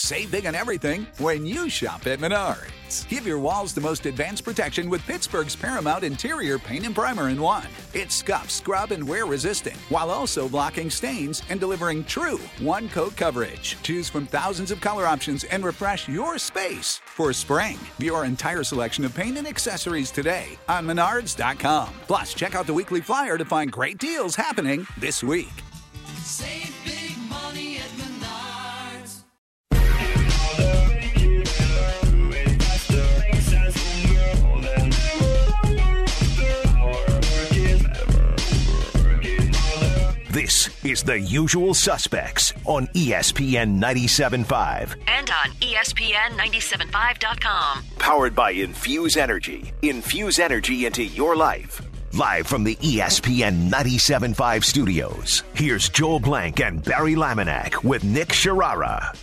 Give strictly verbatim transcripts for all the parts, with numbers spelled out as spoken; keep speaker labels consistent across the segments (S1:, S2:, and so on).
S1: Save big on everything when you shop at Menards. Give your walls the most advanced protection with Pittsburgh's Paramount Interior Paint and Primer in one. It's scuff, scrub, and wear resistant, while also blocking stains and delivering true one-coat coverage. Choose from thousands of color options and refresh your space for spring. View our entire selection of paint and accessories today on Menards dot com. Plus, check out the weekly flyer to find great deals happening this week.
S2: Save big money at Menards.
S3: This is The Usual Suspects on E S P N ninety-seven point five.
S4: And on E S P N ninety-seven point five dot com.
S3: Powered by Infuse Energy. Infuse energy into your life. Live from the E S P N ninety-seven point five studios, here's Joel Blank and Barry Laminack with Nick Sharara.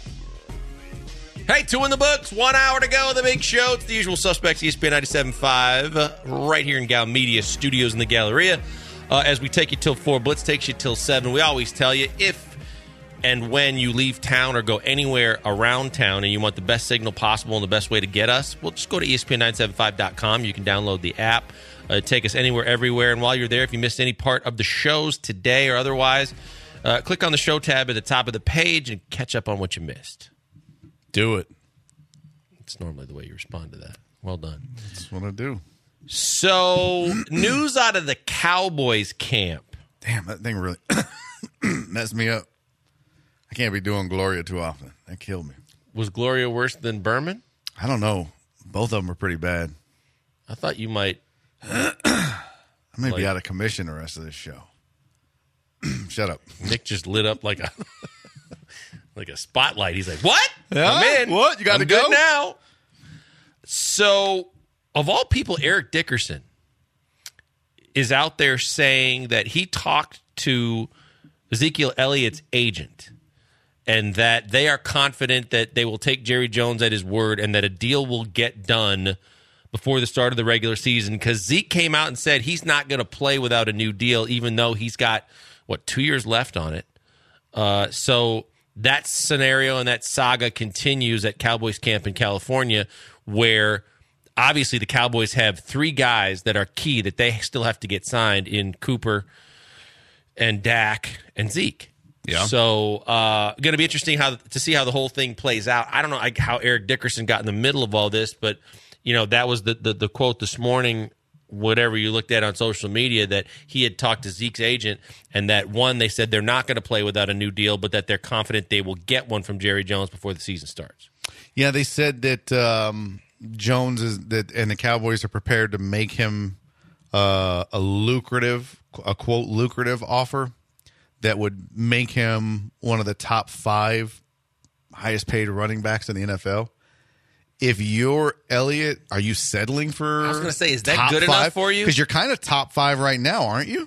S5: Hey, two in the books, one hour to go, the big show. It's The Usual Suspects, E S P N ninety-seven point five, uh, right here in Gal Media Studios in the Galleria. Uh, as we take you till four, Blitz takes you till seven. We always tell you, if and when you leave town or go anywhere around town and you want the best signal possible and the best way to get us, well, just go to E S P N nine seven five dot com. You can download the app. Uh, take us anywhere, everywhere. And while you're there, if you missed any part of the shows today or otherwise, uh, click on the show tab at the top of the page and catch up on what you missed.
S6: Do it.
S5: It's normally the way you respond to that. Well done.
S6: That's what I do.
S5: So, news out of the Cowboys camp.
S6: Damn, that thing really messed me up. I can't be doing Gloria too often. That killed me.
S5: Was Gloria worse than Berman?
S6: I don't know. Both of them are pretty bad.
S5: I thought you might.
S6: I may
S5: Like-
S6: be out of commission the rest of this show. Shut up.
S5: Nick just lit up like a like a spotlight. He's like, "What?
S6: Yeah?
S5: I'm in.
S6: What? You gotta
S5: I'm good
S6: go?"
S5: now." So, of all people, Eric Dickerson is out there saying that he talked to Ezekiel Elliott's agent and that they are confident that they will take Jerry Jones at his word and that a deal will get done before the start of the regular season, because Zeke came out and said he's not going to play without a new deal, even though he's got, what, two years left on it. Uh, so that scenario and that saga continues at Cowboys camp in California, where obviously the Cowboys have three guys that are key that they still have to get signed in Cooper and Dak and Zeke.
S6: Yeah.
S5: So uh, going to be interesting how to see how the whole thing plays out. I don't know how Eric Dickerson got in the middle of all this, but you know, that was the, the, the quote this morning, whatever you looked at on social media, that he had talked to Zeke's agent and that, one, they said they're not going to play without a new deal, but that they're confident they will get one from Jerry Jones before the season starts.
S6: Yeah, they said that um, Jones is that, and the Cowboys are prepared to make him uh, a lucrative, a quote, lucrative offer that would make him one of the top five highest paid running backs in the N F L. If you're Elliott, are you settling for?
S5: I was going to say, is that
S6: top
S5: good
S6: five?
S5: enough for you?
S6: Because you're kind of top five right now, aren't you?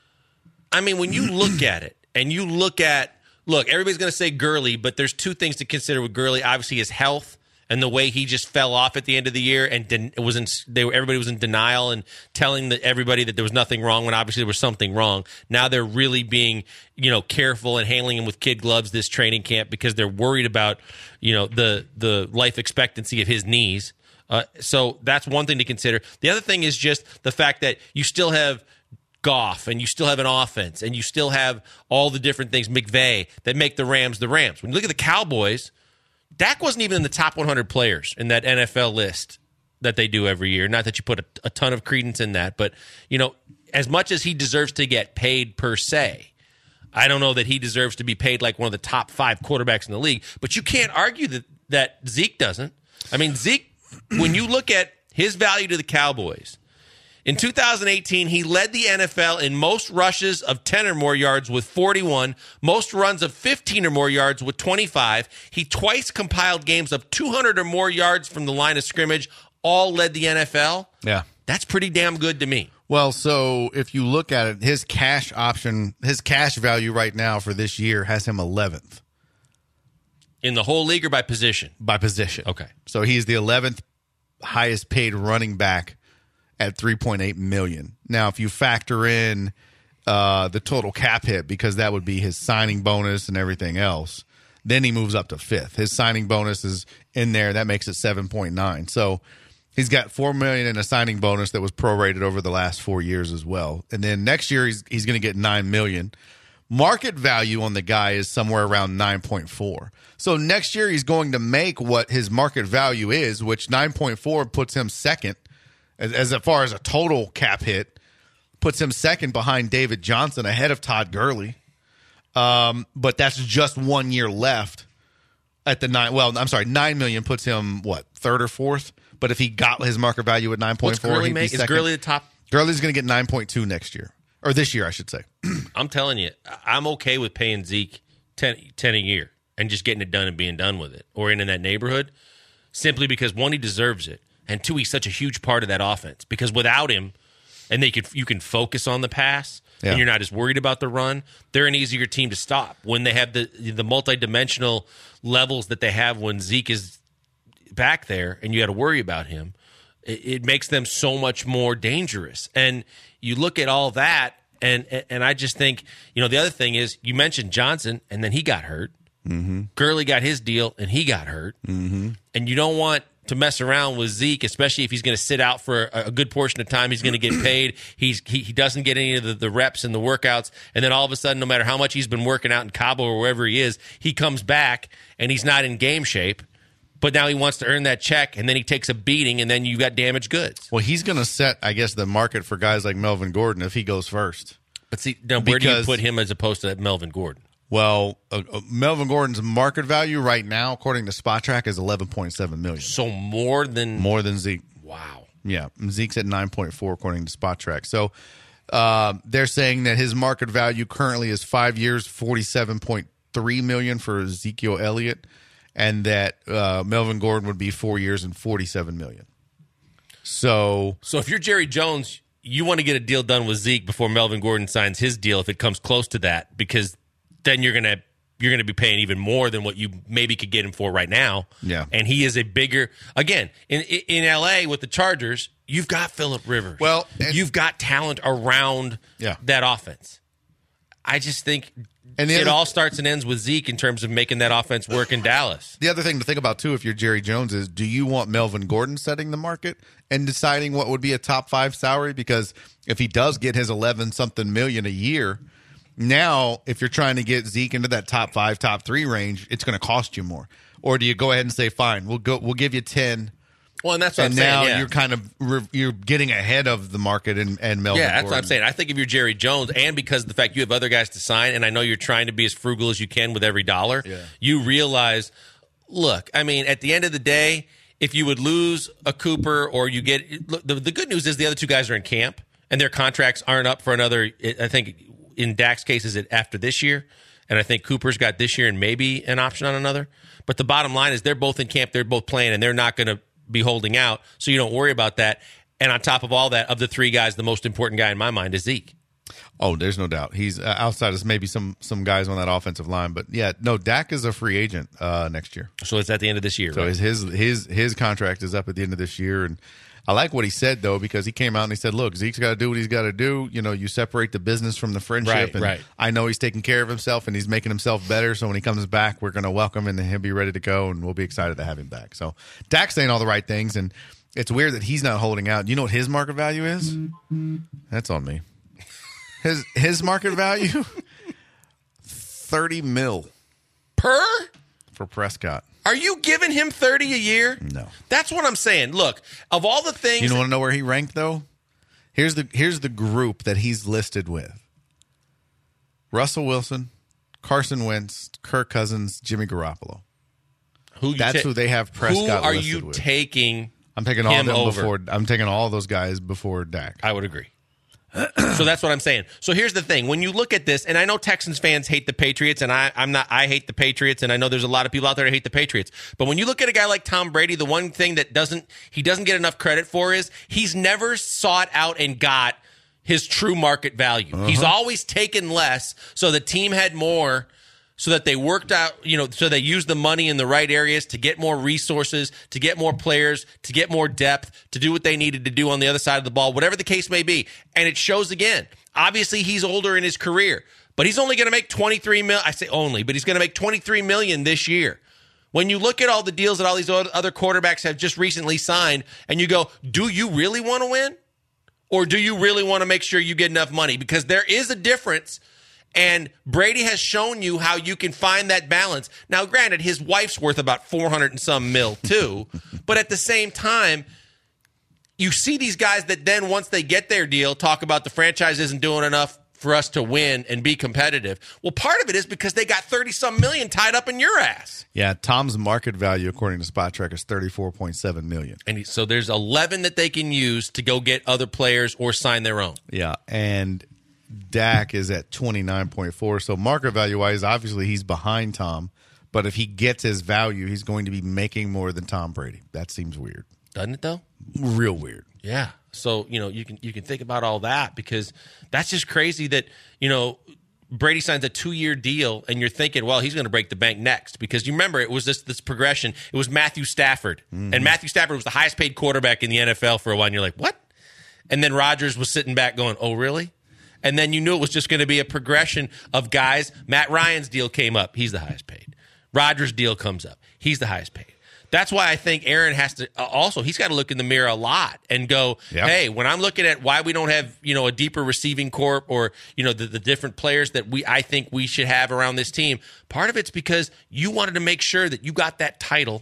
S5: I mean, when you look at it and you look at, look, everybody's going to say Gurley, but there's two things to consider with Gurley. Obviously, his health and the way he just fell off at the end of the year, and den- it was in, they were, everybody was in denial and telling the, everybody that there was nothing wrong when obviously there was something wrong. Now they're really being, you know, careful and handling him with kid gloves this training camp because they're worried about, you know, the the life expectancy of his knees. Uh, so that's one thing to consider. The other thing is just the fact that you still have Goff and you still have an offense and you still have all the different things, McVay, that make the Rams the Rams. When you look at the Cowboys, Dak wasn't even in the top one hundred players in that N F L list that they do every year. Not that you put a, a ton of credence in that, but, you know, as much as he deserves to get paid per se, I don't know that he deserves to be paid like one of the top five quarterbacks in the league. But you can't argue that, that Zeke doesn't. I mean, Zeke, when you look at his value to the Cowboys, in two thousand eighteen, he led the N F L in most rushes of ten or more yards with forty-one, most runs of fifteen or more yards with twenty-five. He twice compiled games of two hundred or more yards from the line of scrimmage, all led the N F L.
S6: Yeah.
S5: That's pretty damn good to me.
S6: Well, so if you look at it, his cash option, his cash value right now for this year has him eleventh.
S5: In the whole league or by position?
S6: By position.
S5: Okay.
S6: So he's the eleventh highest paid running back at three point eight million dollars. Now, if you factor in uh, the total cap hit, because that would be his signing bonus and everything else, Then he moves up to fifth. His signing bonus is in there. That makes it seven point nine. So he's got four million dollars in a signing bonus that was prorated over the last four years as well. And then next year he's he's going to get nine million dollars. Market value on the guy is somewhere around nine point four. So next year he's going to make what his market value is, which nine point four puts him second as, as far as a total cap hit, puts him second behind David Johnson, ahead of Todd Gurley. Um, but that's just one year left at the nine. Well, I'm sorry, nine million puts him what, third or fourth? But if he got his market value at nine point four,
S5: What's Gurley
S6: he'd be
S5: make?
S6: second.
S5: Is Gurley the top?
S6: Gurley's going to get nine point two next year. Or this year, I should say.
S5: I'm telling you, I'm okay with paying Zeke ten, ten a year and just getting it done and being done with it, or in, in that neighborhood, simply because, one, he deserves it, and two, he's such a huge part of that offense. Because without him, and they could you can focus on the pass,
S6: Yeah.
S5: and you're not as worried about the run, they're an easier team to stop. When they have the the multidimensional levels that they have when Zeke is back there and you got to worry about him, it, it makes them so much more dangerous. And you look at all that, and and I just think, you know, the other thing is, you mentioned Johnson, and then he got hurt. Mm-hmm. Gurley got his deal, and he got hurt. Mm-hmm. And you don't want to mess around with Zeke, especially if he's going to sit out for a, a good portion of time. He's going to get paid. He's he, he doesn't get any of the, the reps and the workouts. And then all of a sudden, no matter how much he's been working out in Cabo or wherever he is, he comes back, and he's not in game shape. But now he wants to earn that check, and then he takes a beating, and then you got damaged goods.
S6: Well, he's going to set, I guess, the market for guys like Melvin Gordon if he goes first.
S5: But see, now where do you
S6: Because-
S5: put him as opposed to Melvin Gordon?
S6: Well, uh, uh, Melvin Gordon's market value right now, according to SpotTrack, is eleven point seven million dollars.
S5: So more than
S6: More than Zeke.
S5: wow.
S6: Yeah, Zeke's at nine point four according to SpotTrack. So uh, they're saying that his market value currently is five years, forty-seven point three million dollars for Ezekiel Elliott, and that uh, Melvin Gordon would be four years and forty-seven million dollars. So
S5: So if you're Jerry Jones, you want to get a deal done with Zeke before Melvin Gordon signs his deal, if it comes close to that, because then you're gonna you're gonna be paying even more than what you maybe could get him for right now.
S6: Yeah.
S5: And he is a bigger, again, in in L A with the Chargers, you've got Phillip Rivers.
S6: Well, and-
S5: you've got talent around
S6: Yeah.
S5: that offense. I just think
S6: And the
S5: it
S6: other-
S5: all starts and ends with Zeke in terms of making that offense work in Dallas.
S6: the other thing to think about, too, if you're Jerry Jones, is do you want Melvin Gordon setting the market and deciding what would be a top five salary? Because if he does get his eleven-something million a year, now if you're trying to get Zeke into that top five, top three range, it's going to cost you more. Or do you go ahead and say, fine, we'll go, we'll give you ten,
S5: Well, and that's what
S6: and
S5: I'm saying.
S6: now
S5: yeah.
S6: you're kind of re- you're getting ahead of the market and, and Melvin
S5: Yeah, that's
S6: Gordon.
S5: what I'm saying. I think if you're Jerry Jones, and because of the fact you have other guys to sign, and I know you're trying to be as frugal as you can with every dollar,
S6: Yeah.
S5: you realize, look, I mean, at the end of the day, if you would lose a Cooper or you get look, the, the good news is the other two guys are in camp and their contracts aren't up for another. I think in Dak's case is it after this year, and I think Cooper's got this year and maybe an option on another. But the bottom line is they're both in camp, they're both playing, and they're not going to be holding out, so you don't worry about that. And on top of all that, of the three guys, the most important guy in my mind is Zeke.
S6: Oh, there's no doubt. He's uh, outside of maybe some some guys on that offensive line, but yeah, no, Dak is a free agent uh, next year.
S5: So it's at the end of this year,
S6: So
S5: right?
S6: his, his his his contract is up at the end of this year, and I like what he said though, because he came out and he said, "Look, Zeke's got to do what he's got to do. You know, you separate the business from the friendship,
S5: Right,
S6: and
S5: right.
S6: I know he's taking care of himself and he's making himself better. So when he comes back, we're going to welcome him and he'll be ready to go, and we'll be excited to have him back." So Dak's saying all the right things, and it's weird that he's not holding out. You know what his market value is? That's on me. His his market value thirty mil
S5: Per?
S6: for Prescott.
S5: Are you giving him thirty a year?
S6: No.
S5: That's what I'm saying. Look, of all the things,
S6: You want to know where he ranked though? Here's the here's the group that he's listed with: Russell Wilson, Carson Wentz, Kirk Cousins, Jimmy Garoppolo.
S5: who you
S6: That's
S5: ta-
S6: who they have Prescott
S5: Who are
S6: listed
S5: you
S6: with.
S5: taking?
S6: I'm taking all
S5: him
S6: of them
S5: over?
S6: before. I'm taking all those guys before Dak.
S5: I would agree. So that's what I'm saying. So here's the thing: when you look at this, and I know Texans fans hate the Patriots, and I, I'm not. I hate the Patriots, and I know there's a lot of people out there that hate the Patriots. But when you look at a guy like Tom Brady, the one thing that doesn't he doesn't get enough credit for is he's never sought out and got his true market value.
S6: Uh-huh.
S5: He's always taken less, so the team had more. So that they worked out, you know, so they used the money in the right areas to get more resources, to get more players, to get more depth, to do what they needed to do on the other side of the ball, whatever the case may be. And it shows again. Obviously, he's older in his career, but he's only going to make twenty-three million. I say only, but he's going to make twenty-three million this year. When you look at all the deals that all these other quarterbacks have just recently signed, and you go, do you really want to win? Or do you really want to make sure you get enough money? Because there is a difference, and Brady has shown you how you can find that balance. Now, granted, his wife's worth about four hundred and some mil too, but at the same time, you see these guys that then once they get their deal talk about the franchise isn't doing enough for us to win and be competitive. Well, part of it is because they got thirty some million tied up in your ass.
S6: Yeah, Tom's market value, according to Spot Track, is thirty-four point seven million dollars.
S5: And so there's eleven that they can use to go get other players or sign their own.
S6: Yeah, and Dak is at twenty-nine point four. So market value-wise, obviously he's behind Tom. But if he gets his value, he's going to be making more than Tom Brady. That seems weird.
S5: Doesn't it, though?
S6: Real weird.
S5: Yeah. So, you know, you can you can think about all that because that's just crazy that, you know, Brady signs a two-year deal and you're thinking, well, he's going to break the bank next because you remember it was this this progression. It was Matthew Stafford. Mm-hmm. And Matthew Stafford was the highest paid quarterback in the N F L for a while. And you're like, what? And then Rodgers was sitting back going, oh, really? And then you knew it was just going to be a progression of guys. Matt Ryan's deal came up. He's the highest paid. Rodgers' deal comes up. He's the highest paid. That's why I think Aaron has to uh, also, he's got to look in the mirror a lot and go, yep. Hey, when I'm looking at why we don't have, you know, a deeper receiving corp or, you know, the, the different players that we I think we should have around this team, part of it's because you wanted to make sure that you got that title,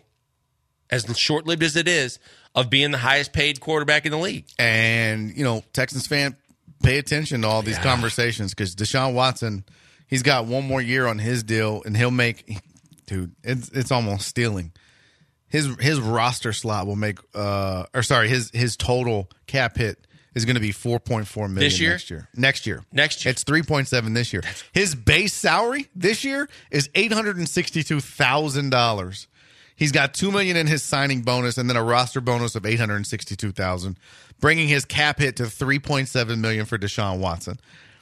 S5: as short-lived as it is, of being the highest paid quarterback in the league.
S6: And, you know, Texans fan, pay attention to all these yeah. conversations because Deshaun Watson, he's got one more year on his deal and he'll make, dude, it's, it's almost stealing. His his roster slot will make, uh, or sorry, his his total cap hit is going to be four point four million
S5: this year?
S6: next year. Next year,
S5: next year,
S6: it's three point seven this year. His base salary this year is eight hundred and sixty two thousand dollars. He's got two million in his signing bonus and then a roster bonus of eight hundred and sixty two thousand, bringing his cap hit to three point seven million for Deshaun Watson.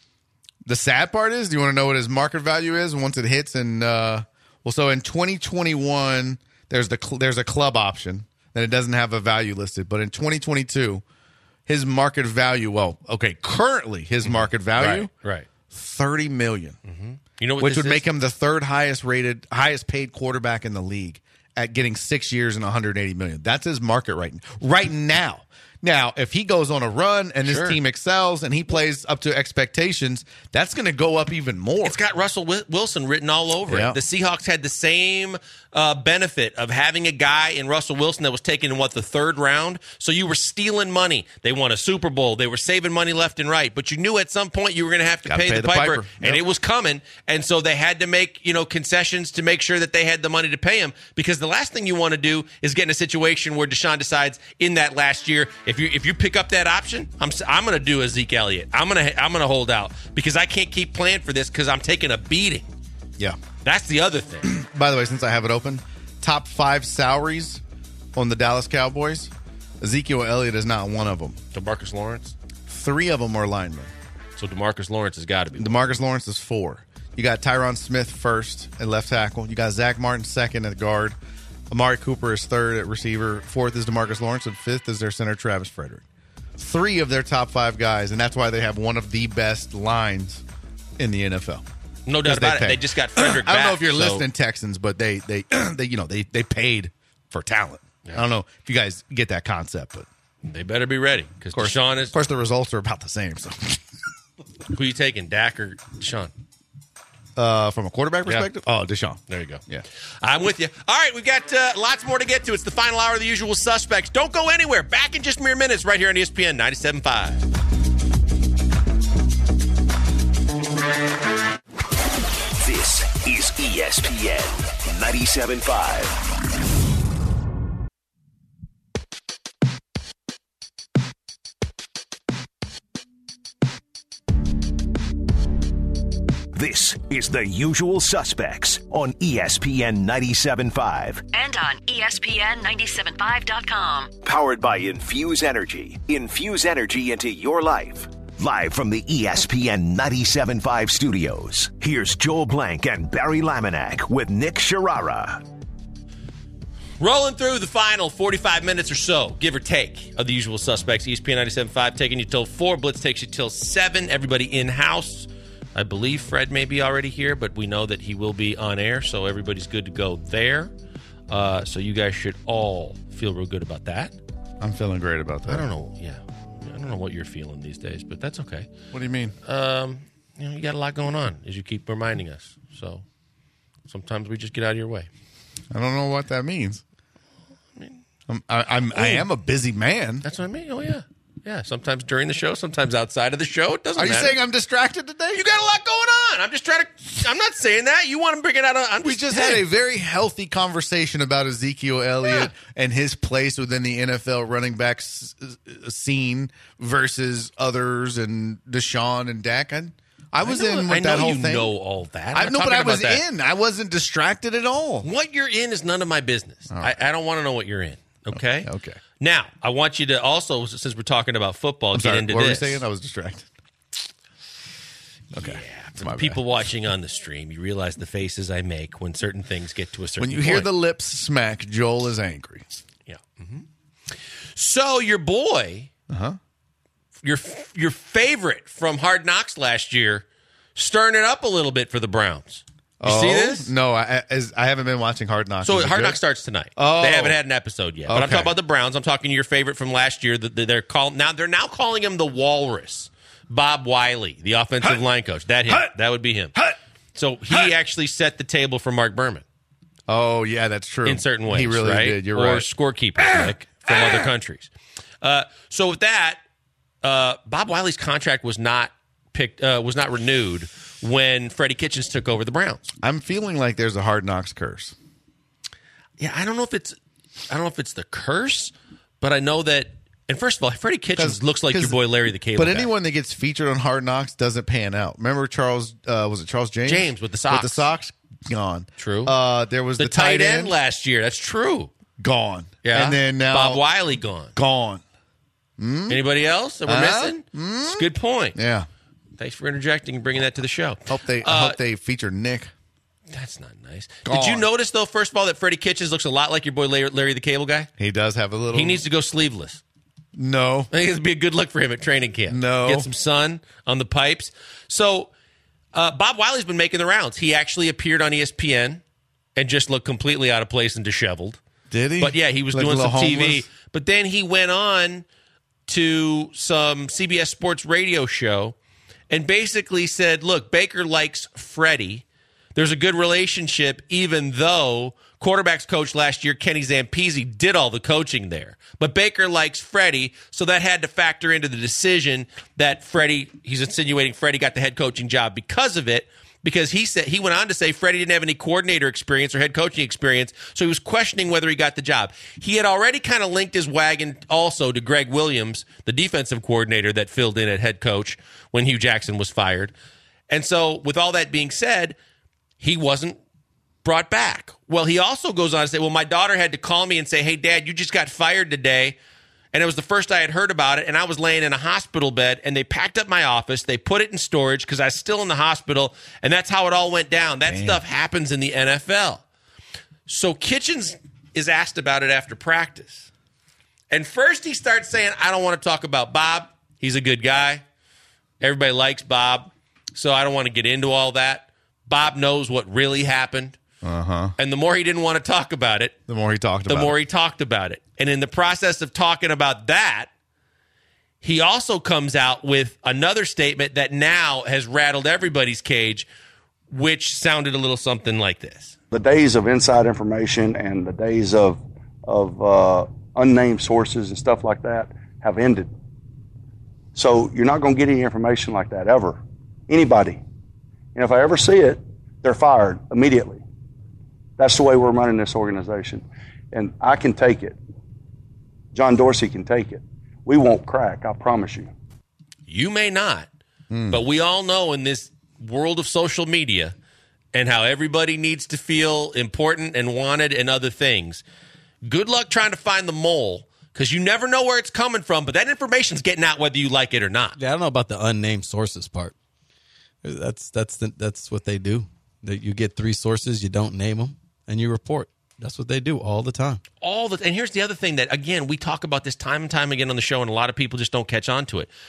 S6: The sad part is, do you want to know what his market value is once it hits? And uh, well, so in twenty twenty-one. There's the cl- there's a club option that it doesn't have a value listed, but in twenty twenty-two, his market value, well, okay, currently his mm-hmm. market value,
S5: right, right.
S6: thirty million dollars.
S5: Mm-hmm. You know what
S6: which
S5: this
S6: would
S5: is?
S6: make him the third highest rated, highest paid quarterback in the league at getting six years and one hundred eighty million dollars. That's his market right right now. Now, if he goes on a run and
S5: sure.
S6: his team excels and he plays up to expectations, that's going to go up even more.
S5: It's got Russell Wilson written all over
S6: yeah.
S5: it. The Seahawks had the same uh, benefit of having a guy in Russell Wilson that was taken in, what, the third round? So you were stealing money. They won a Super Bowl. They were saving money left and right. But you knew at some point you were going to have to pay,
S6: pay
S5: the,
S6: the
S5: piper,
S6: piper.
S5: and
S6: Yep.
S5: it was coming. And so they had to make, you know, concessions to make sure that they had the money to pay him, because the last thing you want to do is get in a situation where Deshaun decides in that last year, if you if you pick up that option, I'm I'm going to do a Zeke Elliott. I'm going to I'm going to hold out because I can't keep playing for this because I'm taking a beating.
S6: Yeah.
S5: That's the other thing.
S6: By the way, since I have it open, top five salaries on the Dallas Cowboys, Ezekiel Elliott is not one of them.
S5: DeMarcus Lawrence?
S6: Three of them are linemen.
S5: So DeMarcus Lawrence has got to be.
S6: DeMarcus Lawrence is four. You got Tyron Smith first at left tackle. You got Zach Martin second at guard. Amari Cooper is third at receiver. Fourth is DeMarcus Lawrence, and fifth is their center, Travis Frederick. Three of their top five guys, and that's why they have one of the best lines in the N F L.
S5: No doubt about it. They just got Frederick back.
S6: I don't know if you're
S5: so.
S6: listening, Texans, but they they they you know they they paid for talent. Yeah. I don't know if you guys get that concept, but
S5: they better be ready because Deshaun is.
S6: Of course, the results are about the same. So,
S5: who are you taking, Dak or Deshaun?
S6: Uh, from a quarterback perspective,
S5: yeah.
S6: oh, Deshaun.
S5: There you go.
S6: Yeah,
S5: I'm with you. All right, we've got uh, lots more to get to. It's the final hour of The Usual Suspects. Don't go anywhere. Back in just mere minutes, right here on E S P N ninety-seven point five.
S3: This is E S P N ninety-seven point five. This is The Usual Suspects on E S P N ninety-seven point five.
S4: And on E S P N ninety-seven point five dot com.
S3: Powered by Infuse Energy. Infuse energy into your life. Live from the E S P N ninety-seven point five studios, here's Joel Blank and Barry Laminack with Nick Sharara.
S5: Rolling through the final forty-five minutes or so, give or take, of The Usual Suspects. E S P N ninety-seven point five taking you till four. Blitz takes you till seven. Everybody in-house. I believe Fred may be already here, but we know that he will be on air, so everybody's good to go there. Uh, so you guys should all feel real good about that.
S6: I'm feeling great about that.
S5: I don't know. Yeah. I don't know what you're feeling these days, but that's okay.
S6: What do you mean?
S5: Um, you know, you got a lot going on, as you keep reminding us. So sometimes we just get out of your way.
S6: I don't know what that means. I mean, I'm, I, I'm, I am a busy man.
S5: That's what I mean. Oh, yeah. Yeah, sometimes during the show, sometimes outside of the show. It doesn't
S6: Are you
S5: matter.
S6: saying I'm distracted today?
S5: You got a lot going on. I'm just trying to. I'm not saying that. You want to bring it out. I'm
S6: We just had a very healthy conversation about Ezekiel Elliott
S5: Yeah.
S6: and his place within the N F L running back s- scene versus others and Deshaun and Dak. I, I was
S5: I know,
S6: in with
S5: I
S6: that
S5: know
S6: whole
S5: you
S6: thing.
S5: know all that.
S6: I
S5: I'm
S6: know,
S5: not
S6: but I
S5: talking
S6: was
S5: about that.
S6: in. I wasn't distracted at all.
S5: What you're in is none of my business. I, I don't want to know what you're in. Okay.
S6: Okay.
S5: Now, I want you to also, since we're talking about football,
S6: I'm
S5: get
S6: sorry,
S5: into
S6: what
S5: this.
S6: were we saying? I was distracted. Okay. It's my bad.
S5: People watching on the stream, you realize the faces I make when certain things get to a certain
S6: When you
S5: point.
S6: hear the lips smack, Joel is angry.
S5: Yeah. hmm So your boy,
S6: Uh-huh.
S5: your your favorite from Hard Knocks last year, stirring it up a little bit for the Browns. You
S6: oh,
S5: see this?
S6: No, I, as, I haven't been watching Hard Knocks.
S5: So
S6: Is it
S5: Hard
S6: good?
S5: Knocks starts tonight.
S6: Oh.
S5: They haven't had an episode yet. But I'm
S6: Okay.
S5: talking about the Browns. I'm talking your favorite from last year. That they're called now. They're now calling him the Walrus. Bob Wiley, the offensive
S6: Hut.
S5: line coach. That him.
S6: Hut.
S5: That would be him.
S6: Hut.
S5: So he
S6: Hut.
S5: actually set the table for Mark Berman
S6: Oh, yeah, that's true.
S5: in certain ways.
S6: He really
S5: right?
S6: did. You're
S5: or
S6: right.
S5: scorekeepers, Nick, from other countries. Uh, so with that, uh, Bob Wiley's contract was not picked. Uh, was not renewed when Freddie Kitchens took over the Browns.
S6: I'm feeling like there's a Hard Knocks curse.
S5: Yeah, I don't know if it's I don't know if it's the curse, but I know that. And first of all, Freddie Kitchens looks like your
S6: 'cause-
S5: boy Larry the Cable
S6: But
S5: Guy.
S6: anyone that gets featured on Hard Knocks doesn't pan out. Remember Charles, uh, was it Charles James?
S5: James with the Sox.
S6: With the Sox, gone.
S5: True.
S6: Uh, there was
S5: the,
S6: the,
S5: tight end last year. That's true.
S6: gone.
S5: Yeah.
S6: And then now,
S5: Bob Wiley gone.
S6: gone.
S5: Anybody else that we're
S6: Uh,
S5: missing? It's a good point.
S6: Yeah.
S5: Thanks for interjecting and bringing that to the show.
S6: Hope they, I
S5: Uh,
S6: hope they feature Nick.
S5: That's not nice.
S6: Gone.
S5: Did you notice, though, first of all, that Freddie Kitchens looks a lot like your boy Larry, Larry the Cable Guy?
S6: He does have a little.
S5: He needs to go sleeveless.
S6: No.
S5: I think it'd be a good look for him at training camp.
S6: No.
S5: Get some sun on the pipes. So uh, Bob Wiley's been making the rounds. He actually appeared on E S P N and just looked completely out of place and disheveled.
S6: Did he?
S5: But yeah, he was
S6: Like a
S5: doing some
S6: little
S5: T V.
S6: homeless?
S5: But then he went on to some C B S Sports radio show and basically said, look, Baker likes Freddie. There's a good relationship, even though quarterbacks coach last year, Kenny Zampese, did all the coaching there. But Baker likes Freddie, so that had to factor into the decision that Freddie, he's insinuating Freddie got the head coaching job because of it, because he said he went on to say Freddie didn't have any coordinator experience or head coaching experience, so he was questioning whether he got the job. He had already kind of linked his wagon also to Greg Williams, the defensive coordinator that filled in at head coach when Hugh Jackson was fired. And so with all that being said, he wasn't brought back. Well, he also goes on to say, well, my daughter had to call me and say, hey, Dad, you just got fired today. And it was the first I had heard about it, and I was laying in a hospital bed, and they packed up my office. They put it in storage because I was still in the hospital, and that's how it all went down. That
S6: Damn.
S5: stuff happens in the N F L. So Kitchens is asked about it after practice. And first he starts saying, I don't want to talk about Bob. He's a good guy. Everybody likes Bob, so I don't want to get into all that. Bob knows what really happened.
S6: Uh-huh.
S5: And the more he didn't want to talk about it,
S6: The more he talked
S5: the
S6: about
S5: more
S6: it.
S5: he talked about it. And in the process of talking about that, he also comes out with another statement that now has rattled everybody's cage, which sounded a little something like this.
S7: The days of inside information and the days of of uh, unnamed sources and stuff like that have ended. So you're not going to get any information like that ever. Anybody. And if I ever see it, they're fired immediately. That's the way we're running this organization. And I can take it. John Dorsey can take it. We won't crack, I promise you.
S5: You may not, but we all know in this world of social media and how everybody needs to feel important and wanted and other things. Good luck trying to find the mole, because you never know where it's coming from, but that information's getting out whether you like it or not.
S8: Yeah, I don't know about the unnamed sources part. That's that's the, that's what they do. That you get three sources, you don't name them, and you report. That's what they do all the time.
S5: All the and here's the other thing that, again, we talk about this time and time again on the show, and a lot of people just don't catch on to it.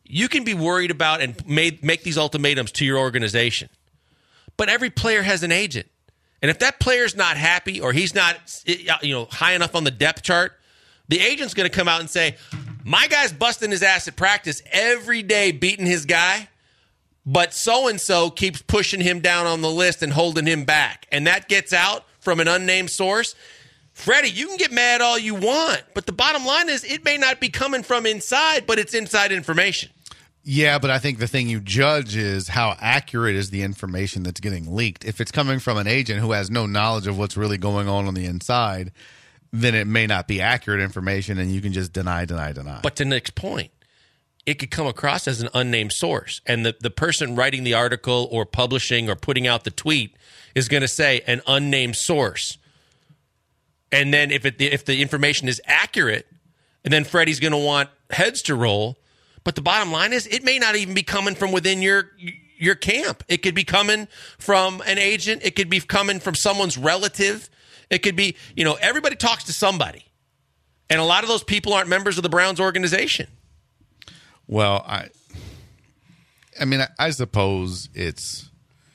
S5: You can be worried about and make, make these ultimatums to your organization. But every player has an agent. And if that player's not happy or he's not you know, high enough on the depth chart, the agent's going to come out and say, my guy's busting his ass at practice every day, beating his guy, but so-and-so keeps pushing him down on the list and holding him back. And that gets out from an unnamed source. Freddie, you can get mad all you want, but the bottom line is it may not be coming from inside, but it's inside information.
S6: Yeah, but I think the thing you judge is how accurate is the information that's getting leaked. If it's coming from an agent who has no knowledge of what's really going on on the inside, then it may not be accurate information, and you can just deny, deny, deny.
S5: But to Nick's point, it could come across as an unnamed source, and the, the person writing the article or publishing or putting out the tweet is going to say an unnamed source. And then if it, if the information is accurate, and then Freddie's going to want heads to roll. But the bottom line is it may not even be coming from within your your camp. It could be coming from an agent. It could be coming from someone's relative. It could be, you know, everybody talks to somebody. And a lot of those people aren't members of the Browns organization.
S6: Well, I I mean, I, I suppose it's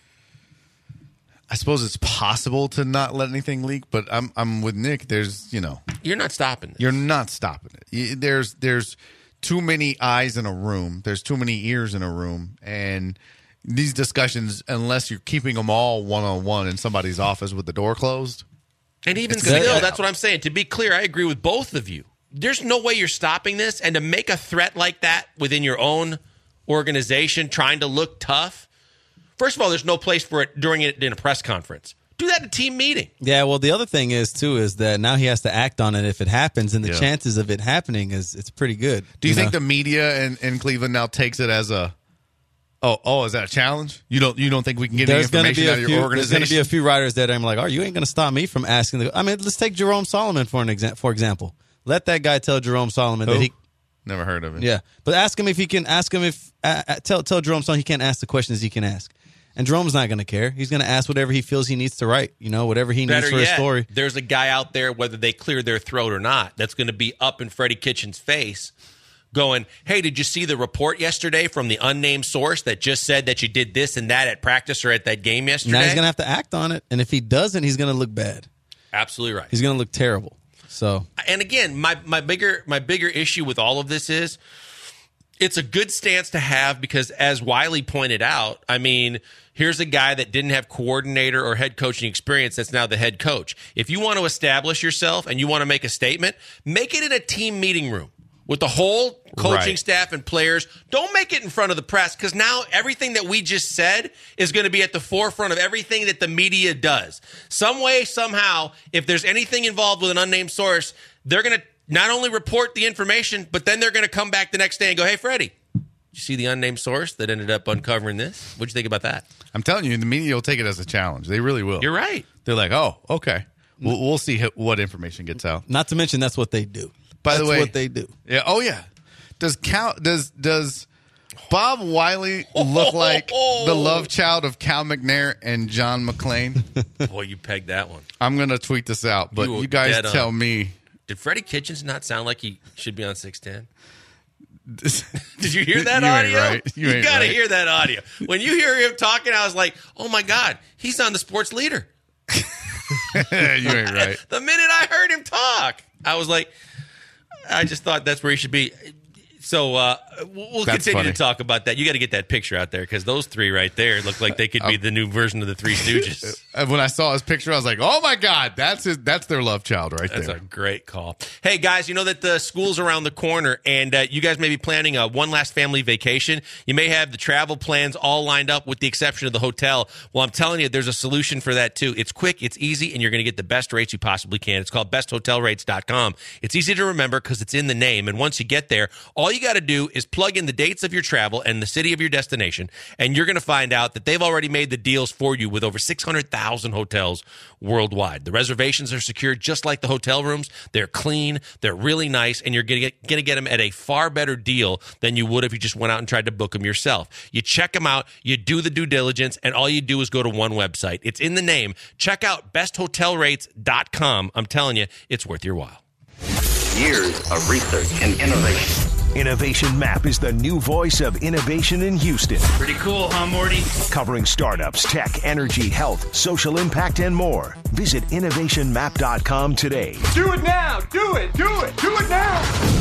S6: I suppose it's possible to not let anything leak, but I'm I'm with Nick. There's, you know,
S5: you're not stopping this.
S6: You're not stopping it. You, there's there's too many eyes in a room. There's too many ears in a room. And these discussions, unless you're keeping them all one-on-one in somebody's office with the door closed.
S5: And even
S6: it's
S5: still,
S6: good.
S5: That's what I'm saying. To be clear, I agree with both of you. There's no way you're stopping this. And to make a threat like that within your own organization, trying to look tough, first of all, there's no place for it during it in a press conference. Do that at a team meeting.
S8: Yeah, well, the other thing is, too, is that now he has to act on it if it happens, and the
S6: Yeah.
S8: chances of it happening is it's pretty good.
S6: Do you, think
S8: know?
S6: the media in, in Cleveland now takes it as a, oh, oh, is that a challenge? You don't you don't think we can get any
S8: There's going to
S6: information
S8: be
S6: out
S8: a
S6: of
S8: few.
S6: your
S8: There's
S6: organization?
S8: going to be a few writers that I'm like, oh, you ain't going to stop me from asking. The, I mean, let's take Jerome Solomon for an example. For example, let that guy tell Jerome Solomon
S6: Who?
S8: that he.
S6: Never heard of it.
S8: Yeah, but ask him if he can. Ask him if uh, uh, tell tell Jerome Solomon he can't ask the questions he can ask. And Jerome's not going to care. He's going to ask whatever he feels he needs to write, you know, whatever he
S5: Better
S8: needs for
S5: yet,
S8: his story.
S5: There's a guy out there, whether they clear their throat or not, that's going to be up in Freddie Kitchen's face going, hey, did you see the report yesterday from the unnamed source that just said that you did this and that at practice or at that game yesterday?
S8: Now he's going to have to act on it. And if he doesn't, he's going to look bad.
S5: Absolutely right.
S8: He's going to look terrible. So,
S5: and again, my, my bigger my bigger issue with all of this is it's a good stance to have because, as Wiley pointed out, I mean, here's a guy that didn't have coordinator or head coaching experience that's now the head coach. If you want to establish yourself and you want to make a statement, make it in a team meeting room with the whole coaching
S6: Right.
S5: staff and players. Don't make it in front of the press because now everything that we just said is going to be at the forefront of everything that the media does. Some way, somehow, if there's anything involved with an unnamed source, they're going to not only report the information, but then they're going to come back the next day and go, hey, Freddie, did you see the unnamed source that ended up uncovering this? What'd you think about that?
S6: I'm telling you, the media will take it as a challenge. They really will.
S5: You're right.
S6: They're like, oh, okay. We'll, we'll see h- what information gets out.
S8: not to mention that's what they do.
S6: By
S8: that's
S6: the way,
S8: what they do.
S6: Yeah. Oh, yeah. Does Cal does does Bob Wiley look like the love child of Cal McNair and John McClain?
S5: Boy, you pegged that one.
S6: I'm gonna tweet this out, but
S5: You were
S6: you, guys
S5: dead on.
S6: tell me.
S5: Did Freddie Kitchens not sound like he should be on six ten? Did you hear that
S6: You ain't
S5: audio?
S6: right. You
S5: You,
S6: ain't
S5: got to
S6: right.
S5: hear that audio. When you hear him talking, I was like, oh my God, he's on the sports leader.
S6: You ain't right.
S5: The minute I heard him talk, I was like, I just thought that's where he should be. So uh, we'll we'll
S6: That's
S5: continue
S6: funny.
S5: to talk about that. You got to get that picture out there because those three right there look like they could be the new version of the Three Stooges.
S6: And when I saw his picture, I was like, "Oh my God, that's his, that's their love child right
S5: That's
S6: there."
S5: a great call. Hey, guys, you know that the school's around the corner, and uh, you guys may be planning a one last family vacation. You may have the travel plans all lined up with the exception of the hotel. Well, I'm telling you, there's a solution for that, too. It's quick, it's easy, and you're going to get the best rates you possibly can. It's called best hotel rates dot com. It's easy to remember because it's in the name, and once you get there, all you got to do is plug in the dates of your travel and the city of your destination, and you're going to find out that they've already made the deals for you with over six hundred thousand hotels worldwide. The reservations are secure just like the hotel rooms. They're clean, they're really nice, and you're going to get, going to get them at a far better deal than you would if you just went out and tried to book them yourself. You check them out, you do the due diligence, and all you do is go to one website. It's in the name. Check out best hotel rates dot com. I'm telling you, it's worth your while.
S9: Years of research and innovation.
S3: Innovation Map is the new voice of innovation in Houston.
S9: Pretty cool, huh, Morty?
S3: Covering startups, tech, energy, health, social impact, and more. Visit innovation map dot com today.
S9: Do it now! Do it! Do it! Do it now!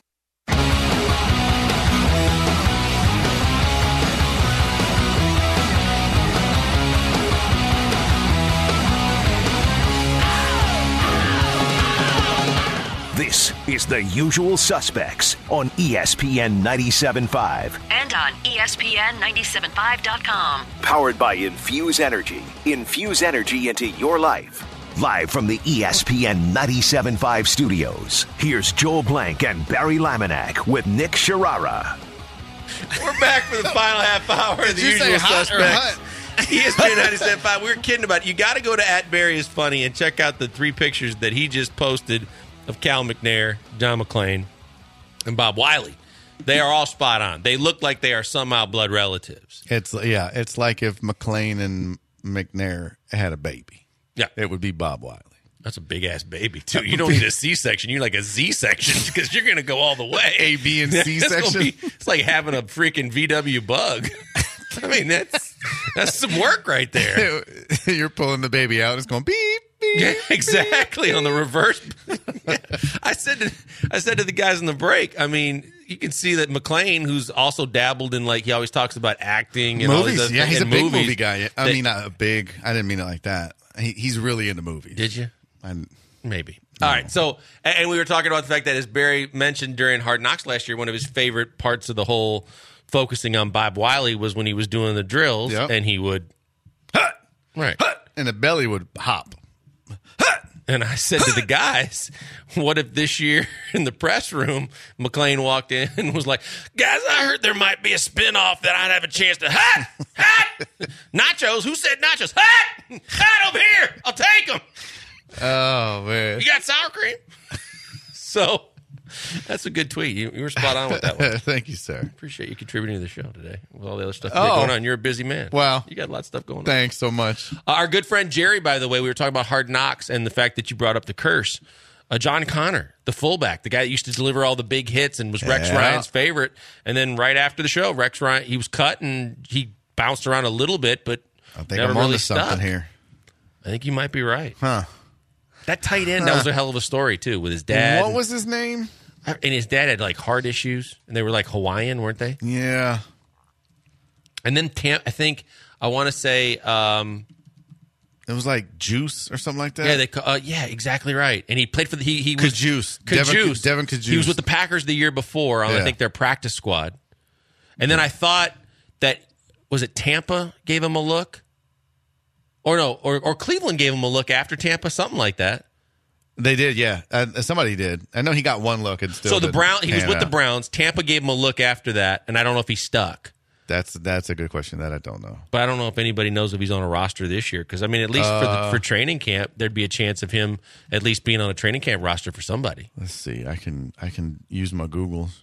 S3: This is The Usual Suspects on E S P N ninety-seven point five.
S4: And on E S P N ninety-seven point five dot com.
S3: Powered by Infuse Energy. Infuse energy into your life. Live from the E S P N ninety-seven point five studios, here's Joel Blank and Barry Laminack with Nick Sharara.
S5: We're back for the final half hour of The
S6: you say
S5: Usual
S6: hot or
S5: Suspects. E S P N ninety-seven point five. We were kidding about it. You got to go to at Barry is Funny and check out the three pictures that he just posted of Cal McNair, John McClain, and Bob Wiley. They are all spot on. They look like they are somehow blood relatives.
S6: It's yeah, it's like if McLean and McNair had a baby.
S5: Yeah.
S6: It would be Bob Wiley.
S5: That's a big-ass baby, too. You don't need a C-section. You need like a Z-section because you're going to go all the way.
S6: A, B, and C
S5: That's gonna
S6: section?
S5: be- it's like having a freaking V W bug. I mean, that's that's some work right there.
S6: You're pulling the baby out. It's going beep, beep.
S5: Yeah, exactly, on the reverse. I said to I said to the guys in the break, I mean, you can see that McClain, who's also dabbled in, like, he always talks about acting and all these
S6: Movies.
S5: other
S6: Yeah,
S5: things,
S6: he's a
S5: and
S6: big
S5: movies,
S6: movie guy. I
S5: that-
S6: mean, not a big. I didn't mean it like that. He, he's really into movies.
S5: Did you?
S6: I,
S5: Maybe. All right. So, and and we were talking about the fact that, as Barry mentioned during Hard Knocks last year, one of his favorite parts of the whole focusing on Bob Wiley was when he was doing the drills,
S6: Yep.
S5: and he would,
S6: Hut!
S5: right.
S6: Hut! And the belly would hop.
S5: And I said to the guys, what if this year in the press room, McClain walked in and was like, guys, I heard there might be a spinoff that I'd have a chance to, hot, hot, nachos. Who said nachos? Hot, hot over here. I'll take them.
S6: Oh, man.
S5: You got sour cream? So that's a good tweet. You, you were spot on with that one.
S6: Thank you, sir.
S5: Appreciate you contributing to the show today with all the other stuff
S6: Oh.
S5: going on. You're a busy man.
S6: Wow.
S5: You got a lot of stuff going on.
S6: Thanks so much.
S5: Uh, our good friend Jerry, by the way, we were talking about Hard Knocks and the fact that you brought up the curse. Uh, John Connor, the fullback, the guy that used to deliver all the big hits and was Rex
S6: Yeah.
S5: Ryan's favorite. And then right after the show, Rex Ryan, he was cut and he bounced around a little bit, but
S6: I think
S5: never
S6: I'm
S5: really
S6: onto
S5: stuck.
S6: something here.
S5: I think you might be right.
S6: Huh.
S5: That tight end, that was a hell of a story, too, with his dad.
S6: What was his name?
S5: And his dad had like heart issues, and they were like Hawaiian, weren't they?
S6: Yeah.
S5: And then Tam, I think I want to say, um,
S6: It was like Juice or something like that.
S5: yeah, they, ca- uh, yeah, exactly right. And he played for the he he was
S6: Cajuste. Devin-
S5: Cajuste.
S6: Devin Cajuste.
S5: He was with the Packers the year before on I
S6: Yeah.
S5: think their practice squad. And then I thought that was it Tampa gave him a look, or no, or or Cleveland gave him a look after Tampa, something like that.
S6: They did, yeah. Uh, somebody did. I know he got one look and still.
S5: So the
S6: didn't
S5: Brown, he was
S6: pan
S5: with the
S6: out.
S5: Browns. Tampa gave him a look after that, and I don't know if he stuck.
S6: That's that's a good question that I don't know.
S5: But I don't know if anybody knows if he's on a roster this year. Because, I mean, at least for
S6: Uh,
S5: the, for training camp, there'd be a chance of him at least being on a training camp roster for somebody.
S6: Let's see. I can I can use my Googles.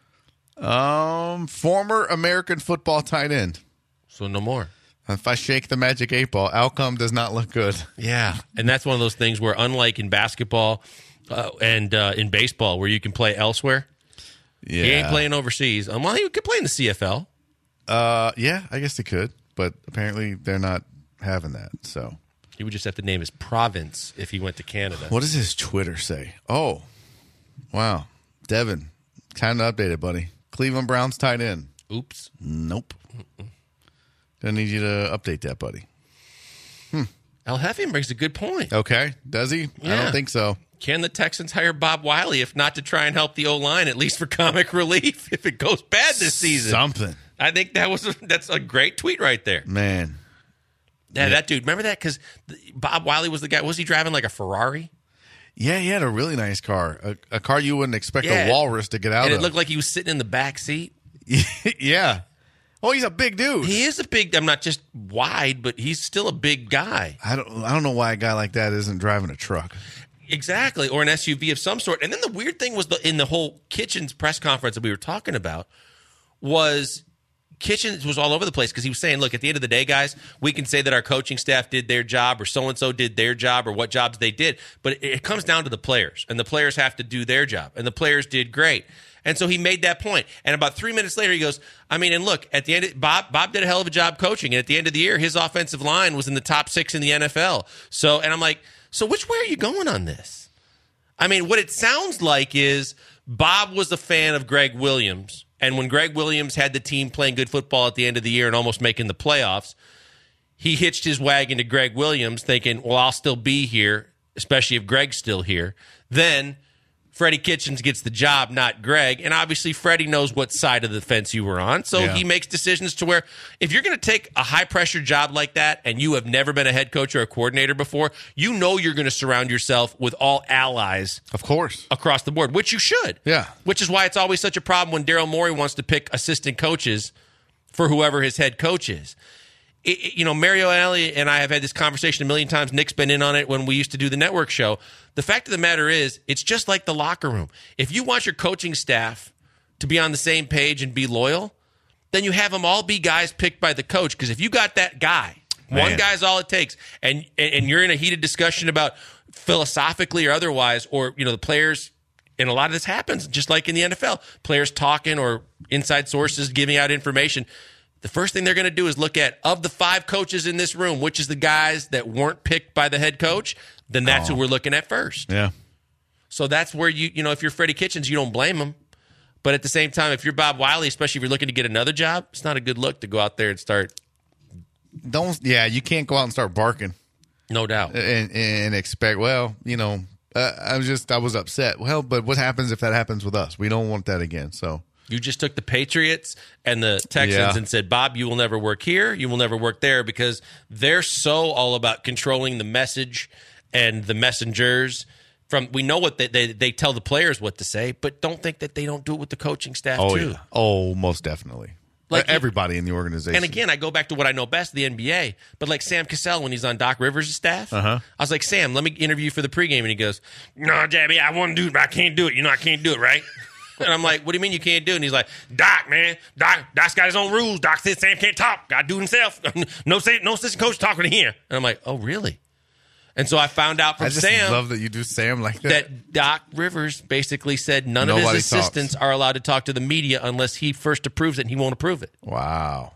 S6: Um, former American football tight end.
S5: So no more.
S6: If I shake the magic eight ball, outcome does not look good.
S5: Yeah. And that's one of those things where, unlike in basketball uh, and uh, in baseball, where you can play elsewhere,
S6: Yeah,
S5: he ain't playing overseas. Um, well, he could play in the C F L.
S6: Uh, yeah, I guess they could, but apparently they're not having that. So,
S5: He would just have to name his province if he went to Canada.
S6: what does his Twitter say? Oh, wow, Devin, time to update it, buddy. Cleveland Browns tight end.
S5: Oops.
S6: Nope. Gonna need you to update that, buddy.
S5: El Jefe brings a good point.
S6: Okay, does he? I
S5: Yeah.
S6: don't think so.
S5: Can the Texans hire Bob Wiley, if not to try and help the O-line, at least for comic relief, if it goes bad this season?
S6: Something,
S5: I think that was a, that's a great tweet right there.
S6: man.
S5: Yeah, that dude. Remember that? Because Bob Wiley was the guy. Was he driving like a Ferrari?
S6: Yeah, he had a really nice car, a, a car you wouldn't expect
S5: Yeah.
S6: a walrus to get out
S5: And
S6: of.
S5: it looked like he was sitting in the back seat.
S6: Yeah. Oh, he's a big dude.
S5: He is a big. I'm not just wide, but he's still a big guy.
S6: I don't. I don't know why a guy like that isn't driving a truck.
S5: Exactly, or an S U V of some sort. And then the weird thing was the in the whole Kitchens press conference that we were talking about was Kitchens was all over the place because he was saying, look, at the end of the day, guys, we can say that our coaching staff did their job or so-and-so did their job or what jobs they did, but it, it comes down to the players, and the players have to do their job, and the players did great. And so he made that point. And about three minutes later, he goes, I mean, and look, at the end, of, Bob Bob did a hell of a job coaching. And at the end of the year, his offensive line was in the top six in the N F L. So, and I'm like, so which way are you going on this? I mean, what it sounds like is Bob was a fan of Greg Williams. And when Greg Williams had the team playing good football at the end of the year and almost making the playoffs, he hitched his wagon to Greg Williams thinking, well, I'll still be here, especially if Greg's still here. Then Freddie Kitchens gets the job, not Greg. And obviously, Freddie knows what side of the fence you were on. So
S6: Yeah.
S5: he makes decisions to where if you're going to take a high-pressure job like that and you have never been a head coach or a coordinator before, you know you're going to surround yourself with all allies.
S6: Of course.
S5: Across the board, which you should.
S6: Yeah.
S5: Which is why it's always such a problem when Daryl Morey wants to pick assistant coaches for whoever his head coach is. It, it, you know, Mario and Ellie and I have had this conversation a million times. Nick's been in on it when we used to do the network show. The fact of the matter is, it's just like the locker room. If you want your coaching staff to be on the same page and be loyal, then you have them all be guys picked by the coach. Because if you got that guy,
S6: Man.
S5: one guy's all it takes, and and you're in a heated discussion about philosophically or otherwise, or you know the players. And a lot of this happens, just like in the N F L. Players talking or inside sources giving out information. The first thing they're going to do is look at, of the five coaches in this room, which is the guys that weren't picked by the head coach, then that's
S6: Oh.
S5: who we're looking at first.
S6: Yeah.
S5: So that's where you, you know, if you're Freddie Kitchens, you don't blame him. But at the same time, if you're Bob Wiley, especially if you're looking to get another job, it's not a good look to go out there and start.
S6: Don't. Yeah, you can't go out and start barking.
S5: No doubt.
S6: And, and expect, well, you know, uh, I was just, I was upset. Well, but what happens if that happens with us? We don't want that again. So.
S5: You just took the Patriots and the Texans
S6: Yeah.
S5: and said, Bob, you will never work here. You will never work there, because they're so all about controlling the message and the messengers. From we know what they, they, they tell the players what to say, but don't think that they don't do it with the coaching staff
S6: Oh,
S5: too.
S6: yeah. Oh, most definitely.
S5: Like,
S6: Like everybody in the organization.
S5: And again, I go back to what I know best, the N B A. But like Sam Cassell, when he's on Doc Rivers' staff,
S6: Uh-huh.
S5: I was like, Sam, let me interview you for the pregame. And he goes, no, Jabby, I want to do it, but I can't do it. You know I can't do it, right? And I'm like, what do you mean you can't do it? And he's like, Doc, man, Doc, Doc's got his own rules. Doc said Sam can't talk. Got to do it himself. no, say, no assistant coach talking to here. And I'm like, oh, really? And so I found out from
S6: I just
S5: Sam
S6: love that you do Sam like that.
S5: that Doc Rivers basically said none of
S6: Nobody
S5: his assistants
S6: talks.
S5: are allowed to talk to the media unless he first approves it, and he won't approve it.
S6: Wow.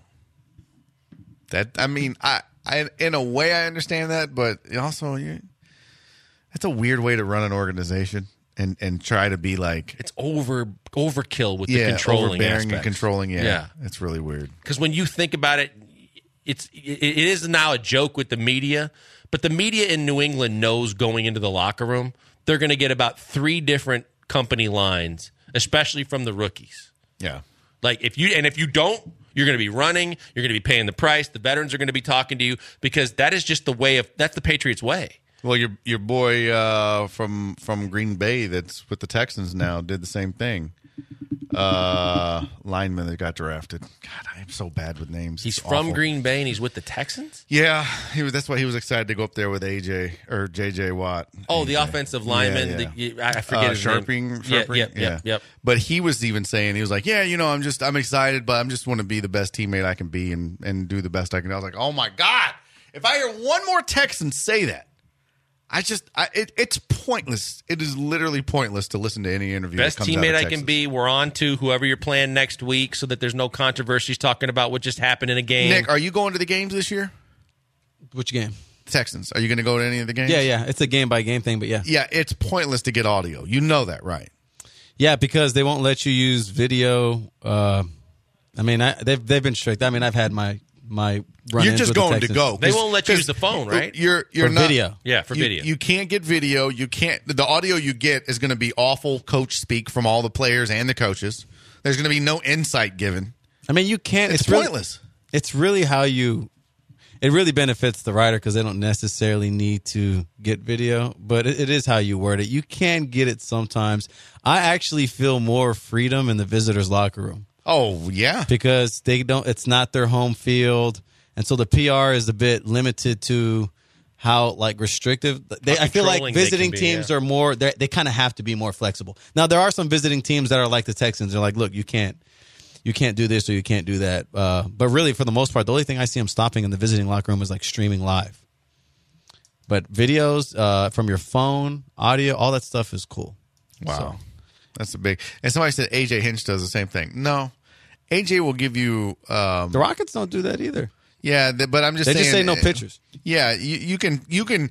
S6: That I mean, I, I in a way I understand that, but also you that's a weird way to run an organization and and try to be like
S5: It's over overkill with
S6: yeah,
S5: the controlling
S6: overbearing
S5: aspect.
S6: and controlling. Yeah,
S5: Yeah.
S6: it's really weird.
S5: Because when you think about it, it's it, it is now a joke with the media, but the media in New England knows going into the locker room they're going to get about three different company lines, especially from the rookies.
S6: Yeah,
S5: Like if you and if you don't, you're going to be running. You're going to be paying the price. The veterans are going to be talking to you, because that is just the way of that's the Patriots' way.
S6: well, your your boy uh, from from Green Bay that's with the Texans now did the same thing. Uh, lineman that got drafted. God, I am so bad with names.
S5: He's
S6: It's
S5: from
S6: awful.
S5: Green Bay and he's with the Texans.
S6: Yeah, he was. That's why he was excited to go up there with A J or J J Watt.
S5: Oh, the
S6: A J.
S5: offensive lineman.
S6: Yeah, yeah.
S5: The, I forget
S6: Uh,
S5: his
S6: Sharping,
S5: name.
S6: Sharping?
S5: Yeah, yep, yep, yep.
S6: But he was even saying, he was like, yeah, you know, I'm just, I'm excited, but I'm just want to be the best teammate I can be and, and do the best I can. I was like, oh my God, if I hear one more Texan say that, I just, I, it, it's pointless. It is literally pointless to listen to any interview.
S5: Best
S6: that comes out
S5: teammate
S6: of
S5: I
S6: Texas.
S5: can be. We're on to whoever you're playing next week, so that there's no controversies talking about what just happened in a game.
S6: Nick, are you going to the games this year?
S8: Which game?
S6: Texans. Are you going to go to any of the games?
S8: Yeah, yeah. It's a game by game thing, but yeah.
S6: Yeah, it's pointless to get audio. You know that, right?
S8: Yeah, because they won't let you use video. Uh, I mean, I, they've they've been strict. I mean, I've had my my run.
S6: You're just going to go.
S5: They
S6: 'Cause-
S5: won't let you
S6: 'cause
S5: use the phone, right?
S6: You're you're
S8: For
S6: not
S8: video.
S5: Yeah, for
S6: you-
S5: video.
S6: You can't get video. You can't. The audio you get is going to be awful coach speak from all the players and the coaches. There's going to be no insight given.
S8: I mean, you can't.
S6: It's,
S8: It's, really-
S6: pointless.
S8: it's really how you. It really benefits the writer because they don't necessarily need to get video, but it, it is how you word it. You can get it sometimes. I actually feel more freedom in the visitors' locker room.
S6: Oh yeah,
S8: because they don't. It's not their home field, and so the P R is a bit limited to how like restrictive. They,
S5: How
S8: I feel like
S5: controlling they
S8: visiting
S5: can be,
S8: teams
S5: yeah.
S8: are more. They kind of have to be more flexible. Now there are some visiting teams that are like the Texans. They're like, look, you can't, you can't do this or you can't do that. Uh, but really, for the most part, the only thing I see them stopping in the visiting locker room is like streaming live. But videos uh, from your phone, audio, all that stuff is cool.
S6: Wow.
S8: So,
S6: That's a big. And somebody said A J Hinch does the same thing. No, A J will give you. Um,
S8: the Rockets don't do that either.
S6: Yeah, th- but I'm just
S8: they
S6: saying.
S8: just say no pictures.
S6: Yeah, you, you can you can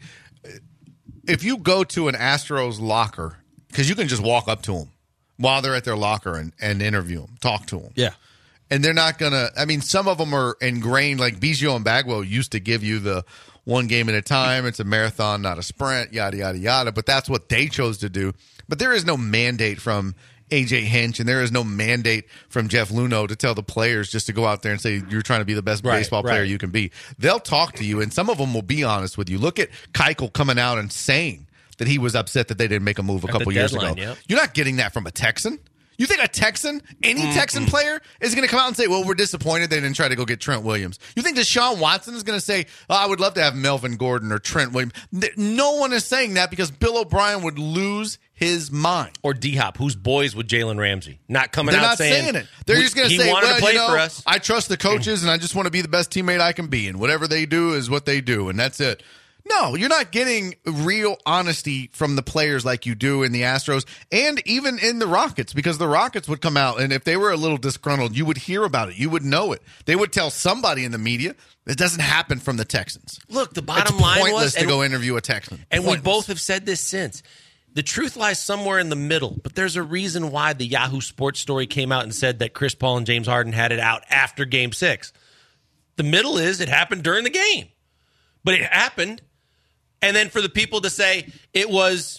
S6: if you go to an Astros locker, because you can just walk up to them while they're at their locker and, and interview them, talk to them.
S8: Yeah.
S6: And they're not going to – I mean, some of them are ingrained. Like Bijou and Bagwell used to give you the one game at a time. It's a marathon, not a sprint, yada, yada, yada. But that's what they chose to do. But there is no mandate from A J Hinch, and there is no mandate from Jeff Luhnow to tell the players just to go out there and say you're trying to be the best
S5: Right,
S6: baseball player
S5: right.
S6: you can be. They'll talk to you, and some of them will be honest with you. Look at Keuchel coming out and saying that he was upset that they didn't make a move a
S5: At
S6: couple
S5: the
S6: years
S5: deadline,
S6: ago.
S5: yep.
S6: You're not getting that from a Texan. You think a Texan, any Texan player, is going to come out and say, well, we're disappointed they didn't try to go get Trent Williams? You think Deshaun Watson is going to say, oh, I would love to have Melvin Gordon or Trent Williams? No one is saying that because Bill O'Brien would lose his mind.
S5: Or D-Hop, who's boys with Jalen Ramsey. Not coming
S6: They're
S5: out
S6: not
S5: saying,
S6: saying it. They're
S5: we-
S6: just going to
S5: he
S6: say,
S5: wanted
S6: well,
S5: to play
S6: you know,
S5: for us.
S6: I trust the coaches and I just want to be the best teammate I can be, and whatever they do is what they do, and that's it. No, you're not getting real honesty from the players like you do in the Astros and even in the Rockets, because the Rockets would come out, and if they were a little disgruntled, you would hear about it. You would know it. They would tell somebody in the media. It doesn't happen from the Texans.
S5: Look, the bottom
S6: it's
S5: line
S6: pointless
S5: was...
S6: to
S5: and-
S6: go interview a Texan.
S5: And we
S6: Pointless.
S5: both have said this since. The truth lies somewhere in the middle, but there's a reason why the Yahoo Sports story came out and said that Chris Paul and James Harden had it out after Game six. The middle is it happened during the game. But it happened, and then for the people to say it was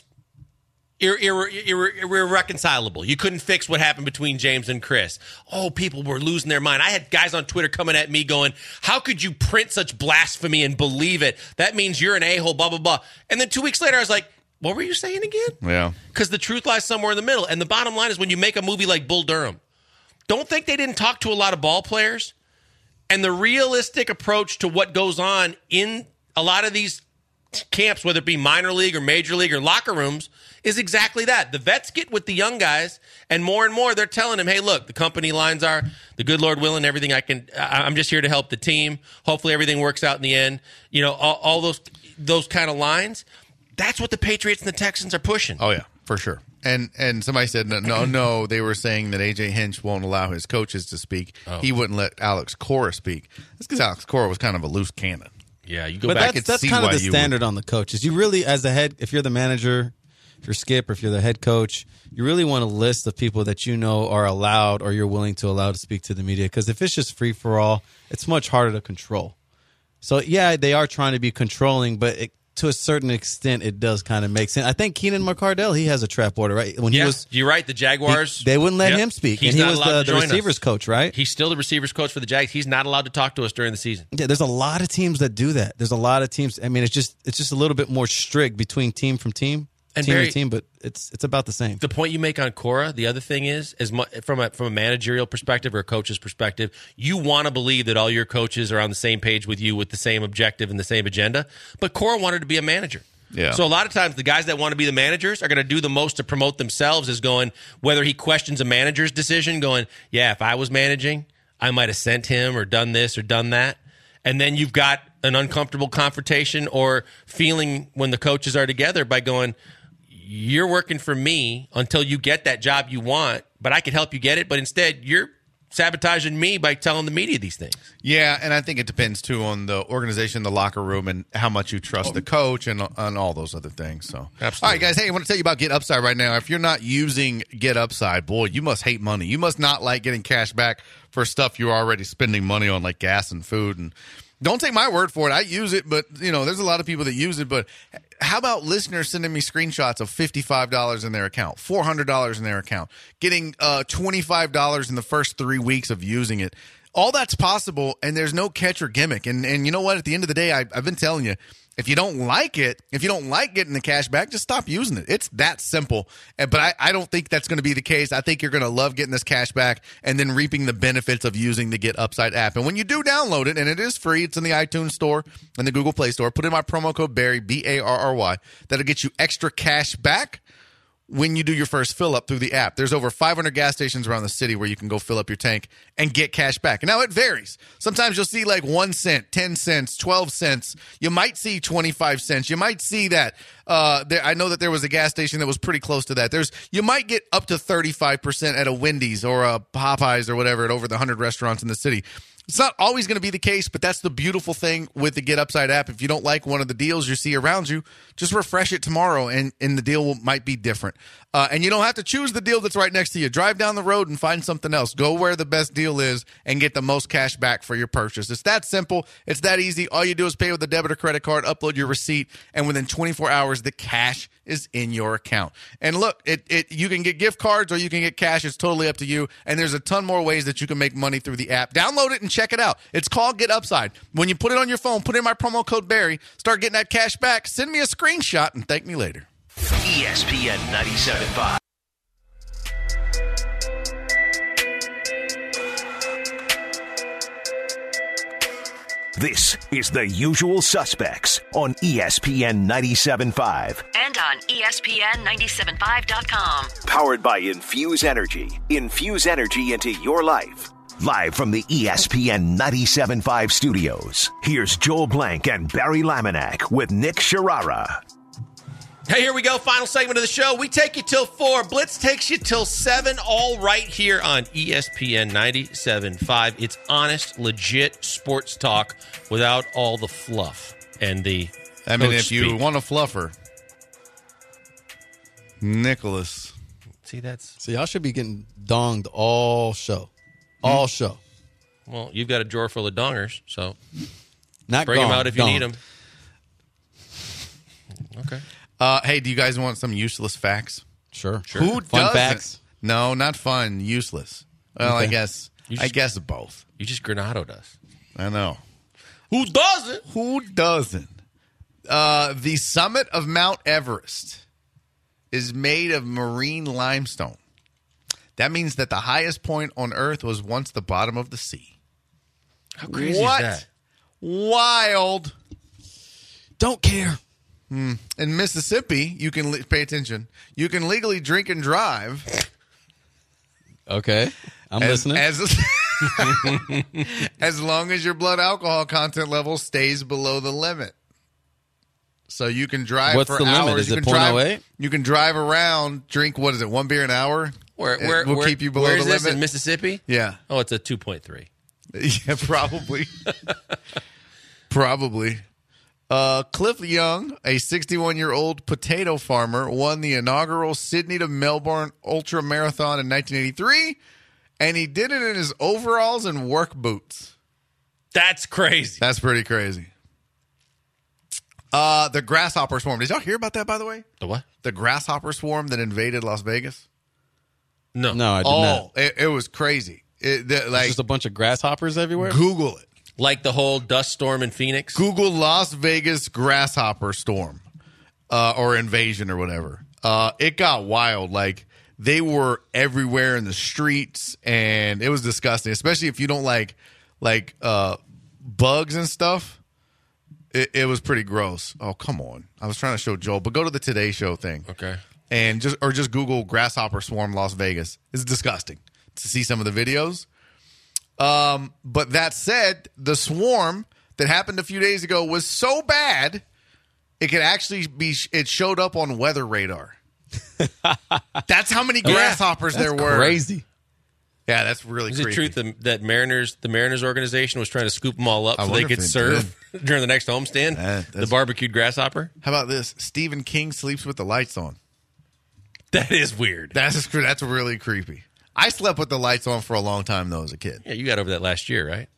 S5: ir- ir- ir- ir- irreconcilable. You couldn't fix what happened between James and Chris. Oh, people were losing their mind. I had guys on Twitter coming at me going, how could you print such blasphemy and believe it? That means you're an a-hole, blah, blah, blah. And then two weeks later, I was like, what were you saying again?
S6: Yeah.
S5: Because the truth lies somewhere in the middle. And the bottom line is when you make a movie like Bull Durham, don't think they didn't talk to a lot of ball players. And the realistic approach to what goes on in a lot of these camps, whether it be minor league or major league or locker rooms, is exactly that. The vets get with the young guys, and more and more they're telling them, hey, look, the company lines are, the good Lord willing, everything I can, I- I'm just here to help the team. Hopefully everything works out in the end. You know, all, all those those kind of lines. That's what the Patriots and the Texans are pushing.
S6: Oh, yeah, for sure. And and somebody said, no, no, no, they were saying that A J Hinch won't allow his coaches to speak.
S5: Oh.
S6: He wouldn't let Alex Cora speak. That's because Alex Cora was kind of a loose cannon.
S5: Yeah, you go
S8: But
S5: back.
S8: that's,
S6: could
S8: that's
S6: see
S8: kind of
S6: why
S8: the
S6: you
S8: standard on the coaches. You really, as the head, if you're the manager, if you're Skip, or if you're the head coach, you really want a list of people that you know are allowed or you're willing to allow to speak to the media. Because if it's just free for all, it's much harder to control. So, yeah, they are trying to be controlling, but it, to a certain extent, it does kind of make sense. I think Keenan McCardell, he has a trap order, right? When he
S5: Yes,
S8: was,
S5: you're right. The Jaguars,
S8: he- they wouldn't let
S5: Yep.
S8: him speak.
S5: He's
S8: and he
S5: not
S8: was
S5: allowed
S8: the,
S5: to
S8: the
S5: join
S8: receivers
S5: us.
S8: coach, right?
S5: He's still the receivers coach for the Jags. He's not allowed to talk to us during the season.
S8: Yeah, there's a lot of teams that do that. There's a lot of teams. I mean, it's just it's just a little bit more strict between team from team,
S5: And
S8: team
S5: Barry-
S8: to team, but it's it's about the same.
S5: The point you make on Cora, the other thing is, as mu- from a from a managerial perspective or a coach's perspective, you want to believe that all your coaches are on the same page with you with the same objective and the same agenda. But Cora wanted to be a manager.
S6: Yeah.
S5: So a lot of times the guys that want to be the managers are going to do the most to promote themselves is going, whether he questions a manager's decision, going, yeah, if I was managing, I might have sent him or done this or done that. And then you've got an uncomfortable confrontation or feeling when the coaches are together by going, you're working for me until you get that job you want, but I could help you get it. But instead, you're sabotaging me by telling the media these things.
S6: Yeah, and I think it depends, too, on the organization, the locker room, and how much you trust the coach and on all those other things. So,
S5: Absolutely.
S6: All right, guys, hey, I want to tell you about Get Upside right now. If you're not using Get Upside, boy, you must hate money. You must not like getting cash back for stuff you're already spending money on, like gas and food. And don't take my word for it. I use it, but, you know, there's a lot of people that use it. But how about listeners sending me screenshots of fifty-five dollars in their account, four hundred dollars in their account, getting uh, twenty-five dollars in the first three weeks of using it? All that's possible, and there's no catch or gimmick. And and you know what? At the end of the day, I, I've been telling you, if you don't like it, if you don't like getting the cash back, just stop using it. It's that simple. And, but I, I don't think that's going to be the case. I think you're going to love getting this cash back and then reaping the benefits of using the Get Upside app. And when you do download it, and it is free, it's in the iTunes Store and the Google Play Store, put in my promo code Barry, B A R R Y. That'll get you extra cash back when you do your first fill up through the app. There's over five hundred gas stations around the city where you can go fill up your tank and get cash back. Now, it varies. Sometimes you'll see like one cent, ten cents, twelve cents. You might see twenty-five cents. You might see that. Uh, there, I know that there was a gas station that was pretty close to that. There's You might get up to thirty-five percent at a Wendy's or a Popeyes or whatever at over the one hundred restaurants in the city. It's not always going to be the case, but that's the beautiful thing with the Get Upside app. If you don't like one of the deals you see around you, just refresh it tomorrow, and, and the deal will, might be different. Uh, and you don't have to choose the deal that's right next to you. Drive down the road and find something else. Go where the best deal is and get the most cash back for your purchase. It's that simple. It's that easy. All you do is pay with a debit or credit card, upload your receipt, and within twenty-four hours, the cash is in your account. And look, it, it you can get gift cards or you can get cash. It's totally up to you. And there's a ton more ways that you can make money through the app. Download it and check it out. It's called Get Upside. When you put it on your phone, put in my promo code Barry, start getting that cash back, send me a screenshot, and thank me later.
S3: E S P N ninety-seven point five. This is The Usual Suspects on E S P N ninety-seven point five.
S4: And on E S P N ninety-seven point five dot com.
S3: Powered by Infuse Energy. Infuse energy into your life. Live from the E S P N ninety-seven point five studios, here's Joel Blank and Barry Laminack with Nick Sharara.
S5: Hey, here we go. Final segment of the show. We take you till four. Blitz takes you till seven, all right here on E S P N ninety-seven point five. It's honest, legit sports talk without all the fluff and the
S6: I mean,
S5: coach
S6: if you
S5: speak.
S6: want a fluffer, Nicholas.
S5: See, that's...
S8: So y'all should be getting donged all show. All
S6: Hmm?
S8: show.
S5: Well, you've got a drawer full of dongers, so
S8: Not
S5: bring them
S8: gone,
S5: out if you
S8: donged.
S5: need them. Okay.
S6: Uh, hey, do you guys want some useless facts?
S8: Sure.
S5: Sure.
S6: Who
S8: Fun
S6: doesn't?
S8: facts?
S6: No, not fun. Useless. Well, I
S8: Okay.
S6: guess.
S5: You
S6: I
S5: just-
S6: guess both.
S5: You just granadoed us.
S6: I know.
S5: Who doesn't?
S6: Who doesn't? Uh, the summit of Mount Everest is made of marine limestone. That means that the highest point on Earth was once the bottom of the sea.
S5: How crazy
S6: What?
S5: is that?
S6: Wild.
S8: Don't care.
S6: In Mississippi, you can le- pay attention. You can legally drink and drive.
S8: Okay. I'm
S6: as,
S8: listening.
S6: As, as long as your blood alcohol content level stays below the limit. So you can drive
S8: What's
S6: for
S8: the limit?
S6: hours.
S8: Is
S6: you
S8: it
S6: can drive,
S8: point oh eight?
S6: You can drive around, drink, what is it, one beer an hour?
S5: Where,
S6: It
S5: where,
S6: will
S5: where,
S6: keep you below
S5: where
S6: the
S5: is this,
S6: limit.
S5: in Mississippi?
S6: Yeah.
S5: Oh, it's a two point three.
S6: Yeah, probably. Probably. Uh, Cliff Young, a sixty-one-year-old potato farmer, won the inaugural Sydney to Melbourne Ultra Marathon in nineteen eighty-three, and he did it in his overalls and work boots.
S5: That's crazy.
S6: That's pretty crazy. Uh, the grasshopper swarm. Did y'all hear about that, by the way?
S5: The what?
S6: The grasshopper swarm that invaded Las Vegas?
S5: No.
S8: no, I did
S6: Oh,
S8: not.
S6: it, it was crazy. It, the,
S8: It's
S6: like,
S8: just a bunch of grasshoppers everywhere.
S6: Google it.
S5: Like the whole dust storm in Phoenix?
S6: Google Las Vegas grasshopper storm uh, or invasion or whatever. Uh, it got wild. Like, they were everywhere in the streets, and it was disgusting, especially if you don't like like uh, bugs and stuff. It, it was pretty gross. Oh, come on. I was trying to show Joel, but go to the Today Show thing.
S5: Okay.
S6: And just or just Google grasshopper swarm Las Vegas. It's disgusting to see some of the videos. Um, but that said, the swarm that happened a few days ago was so bad it could actually be. It showed up on weather radar. That's how many grasshoppers
S8: That's
S6: there were.
S8: crazy.
S6: Yeah, that's really
S5: Is it
S6: creepy.
S5: truth that, that Mariners, the Mariners organization was trying to scoop them all up
S6: I
S5: so
S6: wonder
S5: they
S6: if
S5: could
S6: they
S5: serve during the next homestand?
S6: That-
S5: the
S6: that's-
S5: barbecued grasshopper?
S6: How about this? Stephen King sleeps with the lights on.
S5: That is weird.
S6: That's that's really creepy. I slept with the lights on for a long time though as a kid.
S5: Yeah, you got over that last year, right?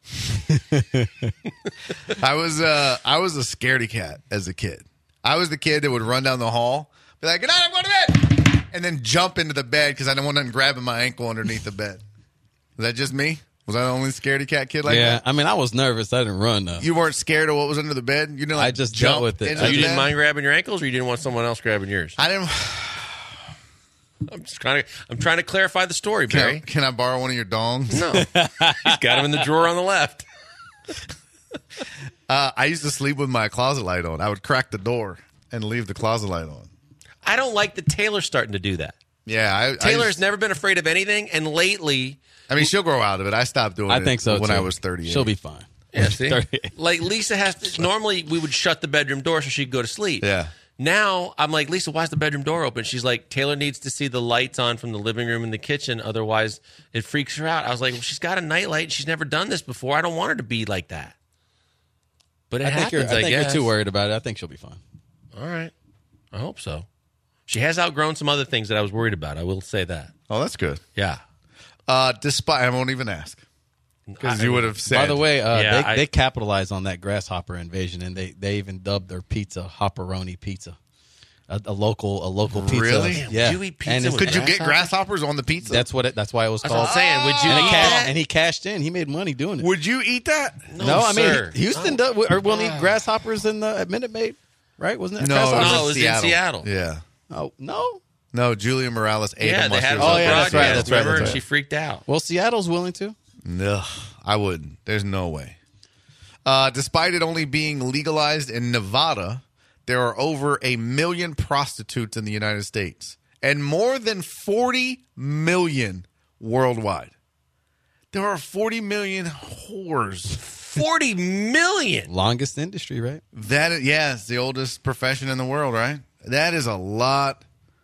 S6: I was uh I was a scaredy cat as a kid. I was the kid that would run down the hall, be like, "Good night, I'm going to bed," and then jump into the bed because I didn't want nothing grabbing my ankle underneath the bed. Was that just me? Was I the only scaredy cat kid like
S8: yeah,
S6: that?
S8: I mean, I was nervous. I didn't run though.
S6: You weren't scared of what was under the bed? You didn't like
S8: I just
S6: jump
S8: dealt with it.
S6: into
S5: So
S6: the
S5: you didn't
S6: bed?
S5: mind grabbing your ankles, or you didn't want someone else grabbing yours?
S6: I didn't.
S5: I'm just trying to. I'm trying to clarify the story,
S6: Can
S5: Barry.
S6: I, can I borrow one of your dongs?
S5: No, he's got him in the drawer on the left.
S6: Uh, I used to sleep with my closet light on. I would crack the door and leave the closet light on.
S5: I don't like that Taylor's starting to do that.
S6: Yeah, I,
S5: Taylor
S6: I
S5: has
S6: just,
S5: never been afraid of anything, and lately,
S6: I mean, she'll grow out of it. I stopped doing it.
S8: I think so,
S6: when
S8: too.
S6: I was thirty-eight.
S8: She'll be fine.
S5: yeah, see?
S8: thirty-eight.
S5: like Lisa has to. Normally, we would shut the bedroom door so she'd go to sleep.
S6: Yeah.
S5: Now I'm like, Lisa, why's the bedroom door open? She's like, Taylor needs to see the lights on from the living room and the kitchen, otherwise it freaks her out. I was like, well, she's got a nightlight. She's never done this before. I don't want her to be like that. But it
S8: I think,
S5: happens.
S8: you're, I
S5: I
S8: think
S5: guess.
S8: you're too worried about it. I think she'll be fine.
S5: All right, I hope so. She has outgrown some other things that I was worried about. I will say that.
S6: Oh, that's good.
S5: Yeah.
S6: Uh, despite, I won't even ask because
S5: I-
S6: you would have said.
S8: By the way, uh,
S5: Yeah,
S8: they,
S5: I-
S8: they capitalized on that grasshopper invasion, and they, they even dubbed their pizza Hopperoni Pizza, a, a local a local pizza.
S6: Really?
S5: Damn,
S8: Yeah.
S5: would you eat pizza
S8: And it's-
S5: with
S6: could you get
S5: Grasshopper?
S6: grasshoppers on the pizza?
S8: That's what it. That's why it was
S5: That's what
S8: called.
S5: I'm saying. Would you
S8: and, he
S5: eat
S8: cashed,
S5: that?
S8: and he cashed in. He made money doing it.
S6: Would you eat that?
S5: No,
S8: I
S5: sir.
S8: mean, Houston does, or will need grasshoppers in the at Minute Maid, right? Wasn't it?
S6: No,
S8: grasshoppers?
S5: No, it was in Seattle.
S6: Yeah.
S8: Oh no.
S6: No, Julia Morales ate
S5: Yeah,
S6: them
S5: they
S6: while she
S5: had
S6: was
S5: it on
S8: Oh, yeah,
S5: broadcast.
S8: that's right, that's right,
S5: Remember?
S8: that's
S5: And
S8: right.
S5: she freaked out.
S8: Well, Seattle's willing to.
S6: No, I wouldn't. There's no way. Uh, despite it only being legalized in Nevada, there are over a million prostitutes in the United States and more than forty million worldwide. There are forty million whores.
S5: Forty million.
S8: Longest industry, right?
S6: That is, yeah, it's the oldest profession in the world, right? That is a lot.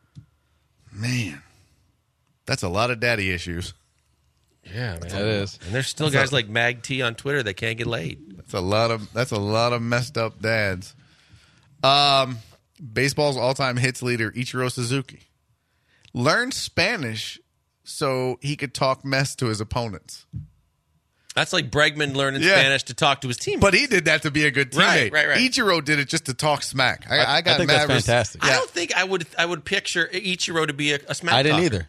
S6: Man, that's a lot of daddy issues.
S5: Yeah, man.
S8: That is.
S5: And there's still guys like Mag T on Twitter that can't get laid.
S6: That's a lot of that's a lot of messed up dads. Um, baseball's all-time hits leader Ichiro Suzuki learned Spanish so he could talk mess to his opponents.
S5: That's like Bregman learning
S6: Yeah.
S5: Spanish to talk to his team.
S6: But he did that to be a good teammate.
S5: Right, right, right.
S6: Ichiro did it just to talk smack. I, I,
S8: I
S6: got
S8: think
S6: mad
S8: that's
S6: res-
S8: fantastic.
S5: I
S6: Yeah.
S5: don't think I would I would picture Ichiro to be a, a smack
S8: I didn't
S5: talker.
S8: either.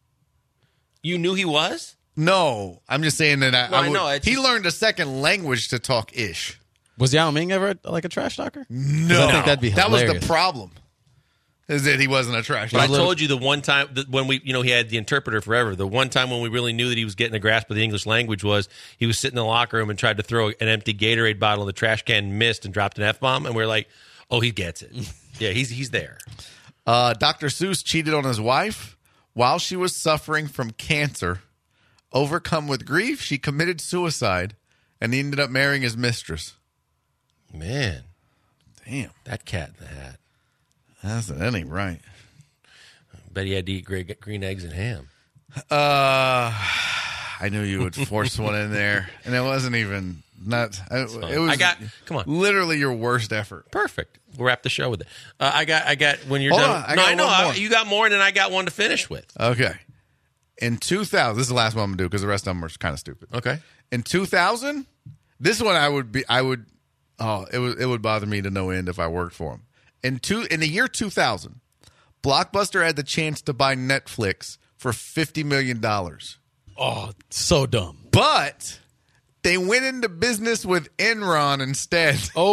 S5: You knew he was?
S6: No, I'm just saying that I,
S5: No,
S6: I
S5: I
S6: would,
S5: know, it's
S6: he
S5: just-
S6: learned a second language to talk ish.
S8: Was Yao Ming ever like a trash talker?
S6: No,
S8: I think that'd be
S6: that was
S8: hilarious.
S6: the problem. Is that he wasn't a trash
S5: But I
S6: talker.
S5: told you the one time that when we, you know, he had the interpreter forever. The one time when we really knew that he was getting a grasp of the English language was he was sitting in the locker room and tried to throw an empty Gatorade bottle in the trash can, missed, and dropped an F bomb. And we are like, oh, he gets it. Yeah, he's he's there.
S6: Uh, Doctor Seuss cheated on his wife while she was suffering from cancer. Overcome with grief, she committed suicide, and he ended up marrying his mistress.
S5: Man,
S6: Damn,
S5: that cat in the hat.
S6: that's, that ain't right.
S5: Bet he had to eat gre- green eggs and ham.
S6: Uh, I knew you would force one in there, and it wasn't even not. It, it was.
S5: I got- come on.
S6: literally your worst effort.
S5: Perfect. We'll wrap the show with it. Uh, I got, I got. When you're
S6: Hold
S5: done,
S6: on, I
S5: no,
S6: got
S5: I know
S6: one
S5: I-
S6: more.
S5: you got more, and then I got one to finish with.
S6: Okay, in two thousand, this is the last one I'm gonna do because the rest of them are kind of stupid.
S5: Okay.
S6: In two thousand, this one I would be. I would. Oh, it would. It would bother me to no end if I worked for him. In two in the year two thousand, Blockbuster had the chance to buy Netflix for fifty million dollars.
S8: Oh, so dumb.
S6: But they went into business with Enron instead.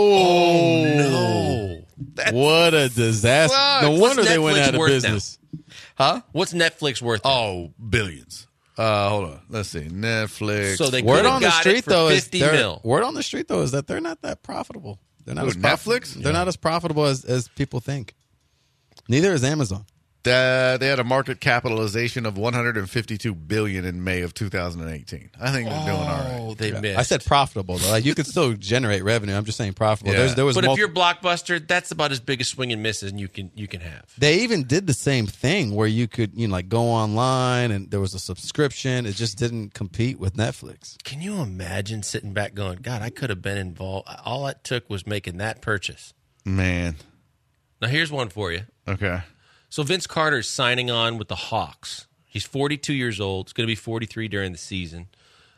S8: Oh,
S5: No.
S8: what a disaster!
S6: sucks.
S8: No
S6: What's
S8: wonder they went
S5: Netflix
S8: out of
S5: worth
S8: business.
S6: Huh?
S5: What's Netflix worth? now?
S6: Oh, billions. Uh, hold on. Let's see. Netflix.
S5: So they
S8: Word
S5: could've
S8: on the
S5: got it
S8: street
S5: for
S8: though is
S5: fifty
S8: they're-
S5: mil.
S8: word on the street though is that they're not that profitable. They're not
S6: Who,
S8: as prof-
S6: Netflix?
S8: They're not as profitable as, as people think. Neither is Amazon.
S6: Uh, they had a market capitalization of one hundred fifty-two billion dollars in May of two thousand eighteen. I think they're doing all right.
S5: Oh, they missed.
S8: I said profitable though. Like you could still generate revenue. I'm just saying profitable.
S6: Yeah.
S8: There's, there was
S5: But if
S8: multi-
S5: you're Blockbuster, that's about as big a swing and miss as you can you can have.
S8: They even did the same thing where you could, you know, like go online and there was a subscription. It just didn't compete with Netflix.
S5: Can you imagine sitting back going, God, I could have been involved. All it took was making that purchase.
S6: Man.
S5: Now, here's one for you.
S6: Okay.
S5: So Vince Carter's signing on with the Hawks. He's forty-two years old. He's going to be forty-three during the season.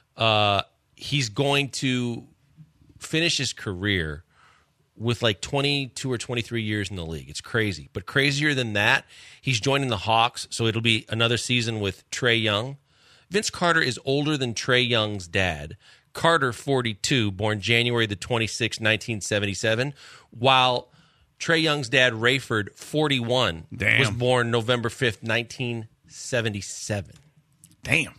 S5: Uh, he's going to finish his career with like twenty-two or twenty-three years in the league. It's crazy. But crazier than that, he's joining the Hawks, so it'll be another season with Trae Young. Vince Carter is older than Trae Young's dad. Carter, forty-two, born January the twenty-sixth, nineteen seventy-seven, while Trae Young's dad, Rayford, forty-one,
S6: Damn.
S5: was born November fifth, nineteen seventy-seven.
S6: Damn.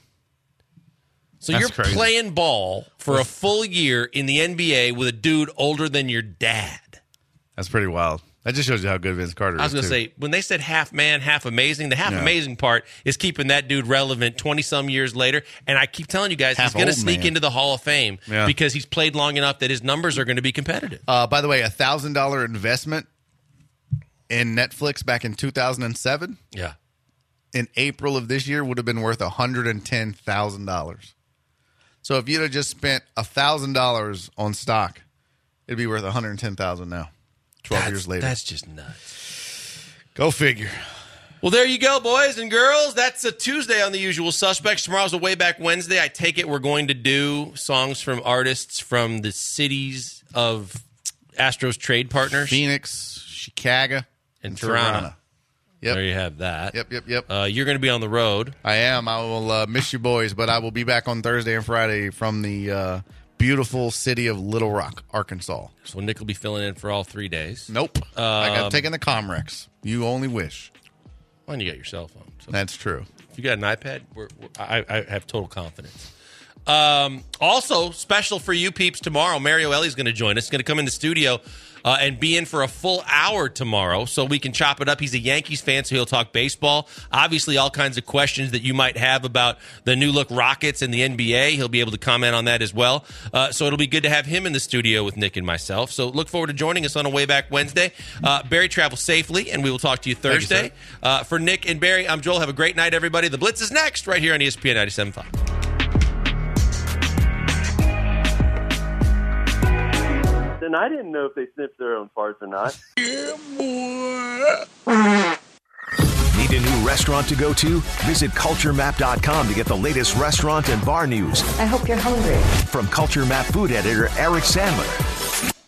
S5: So
S6: That's
S5: you're
S6: crazy.
S5: playing ball for a full year in the N B A with a dude older than your dad.
S6: That's pretty wild. That just shows you how good Vince Carter is.
S5: I was going to
S6: too.
S5: say, when they said half man, half amazing, the half
S6: Yeah.
S5: amazing part is keeping that dude relevant twenty-some years later. And I keep telling you guys,
S6: Half
S5: he's going to
S6: old
S5: sneak
S6: man.
S5: into the Hall of Fame
S6: Yeah.
S5: because he's played long enough that his numbers are going to be competitive.
S6: Uh, by the way, a one thousand dollars investment in Netflix back in two thousand seven,
S5: Yeah.
S6: in April of this year, would have been worth one hundred ten thousand dollars. So if you'd have just spent one thousand dollars on stock, it'd be worth one hundred ten thousand dollars now, twelve
S5: That's-
S6: years later.
S5: That's just nuts.
S6: Go figure.
S5: Well, there you go, boys and girls. That's a Tuesday on The Usual Suspects. Tomorrow's a Way Back Wednesday. I take it we're going to do songs from artists from the cities of Astros trade partners.
S6: Phoenix, Chicago,
S5: and Toronto.
S6: Yep.
S5: There you have that.
S6: Yep, yep, yep.
S5: Uh, you're going to be on the road.
S6: I am. I will uh, miss you boys, but I will be back on Thursday and Friday from the uh, beautiful city of Little Rock, Arkansas.
S5: So Nick will be filling in for all three days.
S6: Nope. I got
S5: Um,
S6: taken the Comrex. You only wish.
S5: Well, and you got your cell phone. So
S6: That's true.
S5: if you got an iPad, we're, we're, I, I have total confidence. Um, also, special for you peeps tomorrow, Mario Ellie's going to join us. He's going to come in the studio uh, and be in for a full hour tomorrow so we can chop it up. He's a Yankees fan, so he'll talk baseball. Obviously, all kinds of questions that you might have about the new look Rockets and the N B A. He'll be able to comment on that as well. Uh, so it'll be good to have him in the studio with Nick and myself. So look forward to joining us on a Way Back Wednesday. Uh, Barry, travel safely, and we will talk to you Thursday.
S6: you,
S5: uh, for Nick and Barry, I'm Joel. Have a great night, everybody. The Blitz is next right here on E S P N ninety-seven point five.
S10: And I didn't know if they sniffed their own farts or not.
S3: Need a new restaurant to go to? Visit culture map dot com to get the latest restaurant and bar news
S11: I hope you're hungry.
S3: from Culture Map food editor Eric Sandler.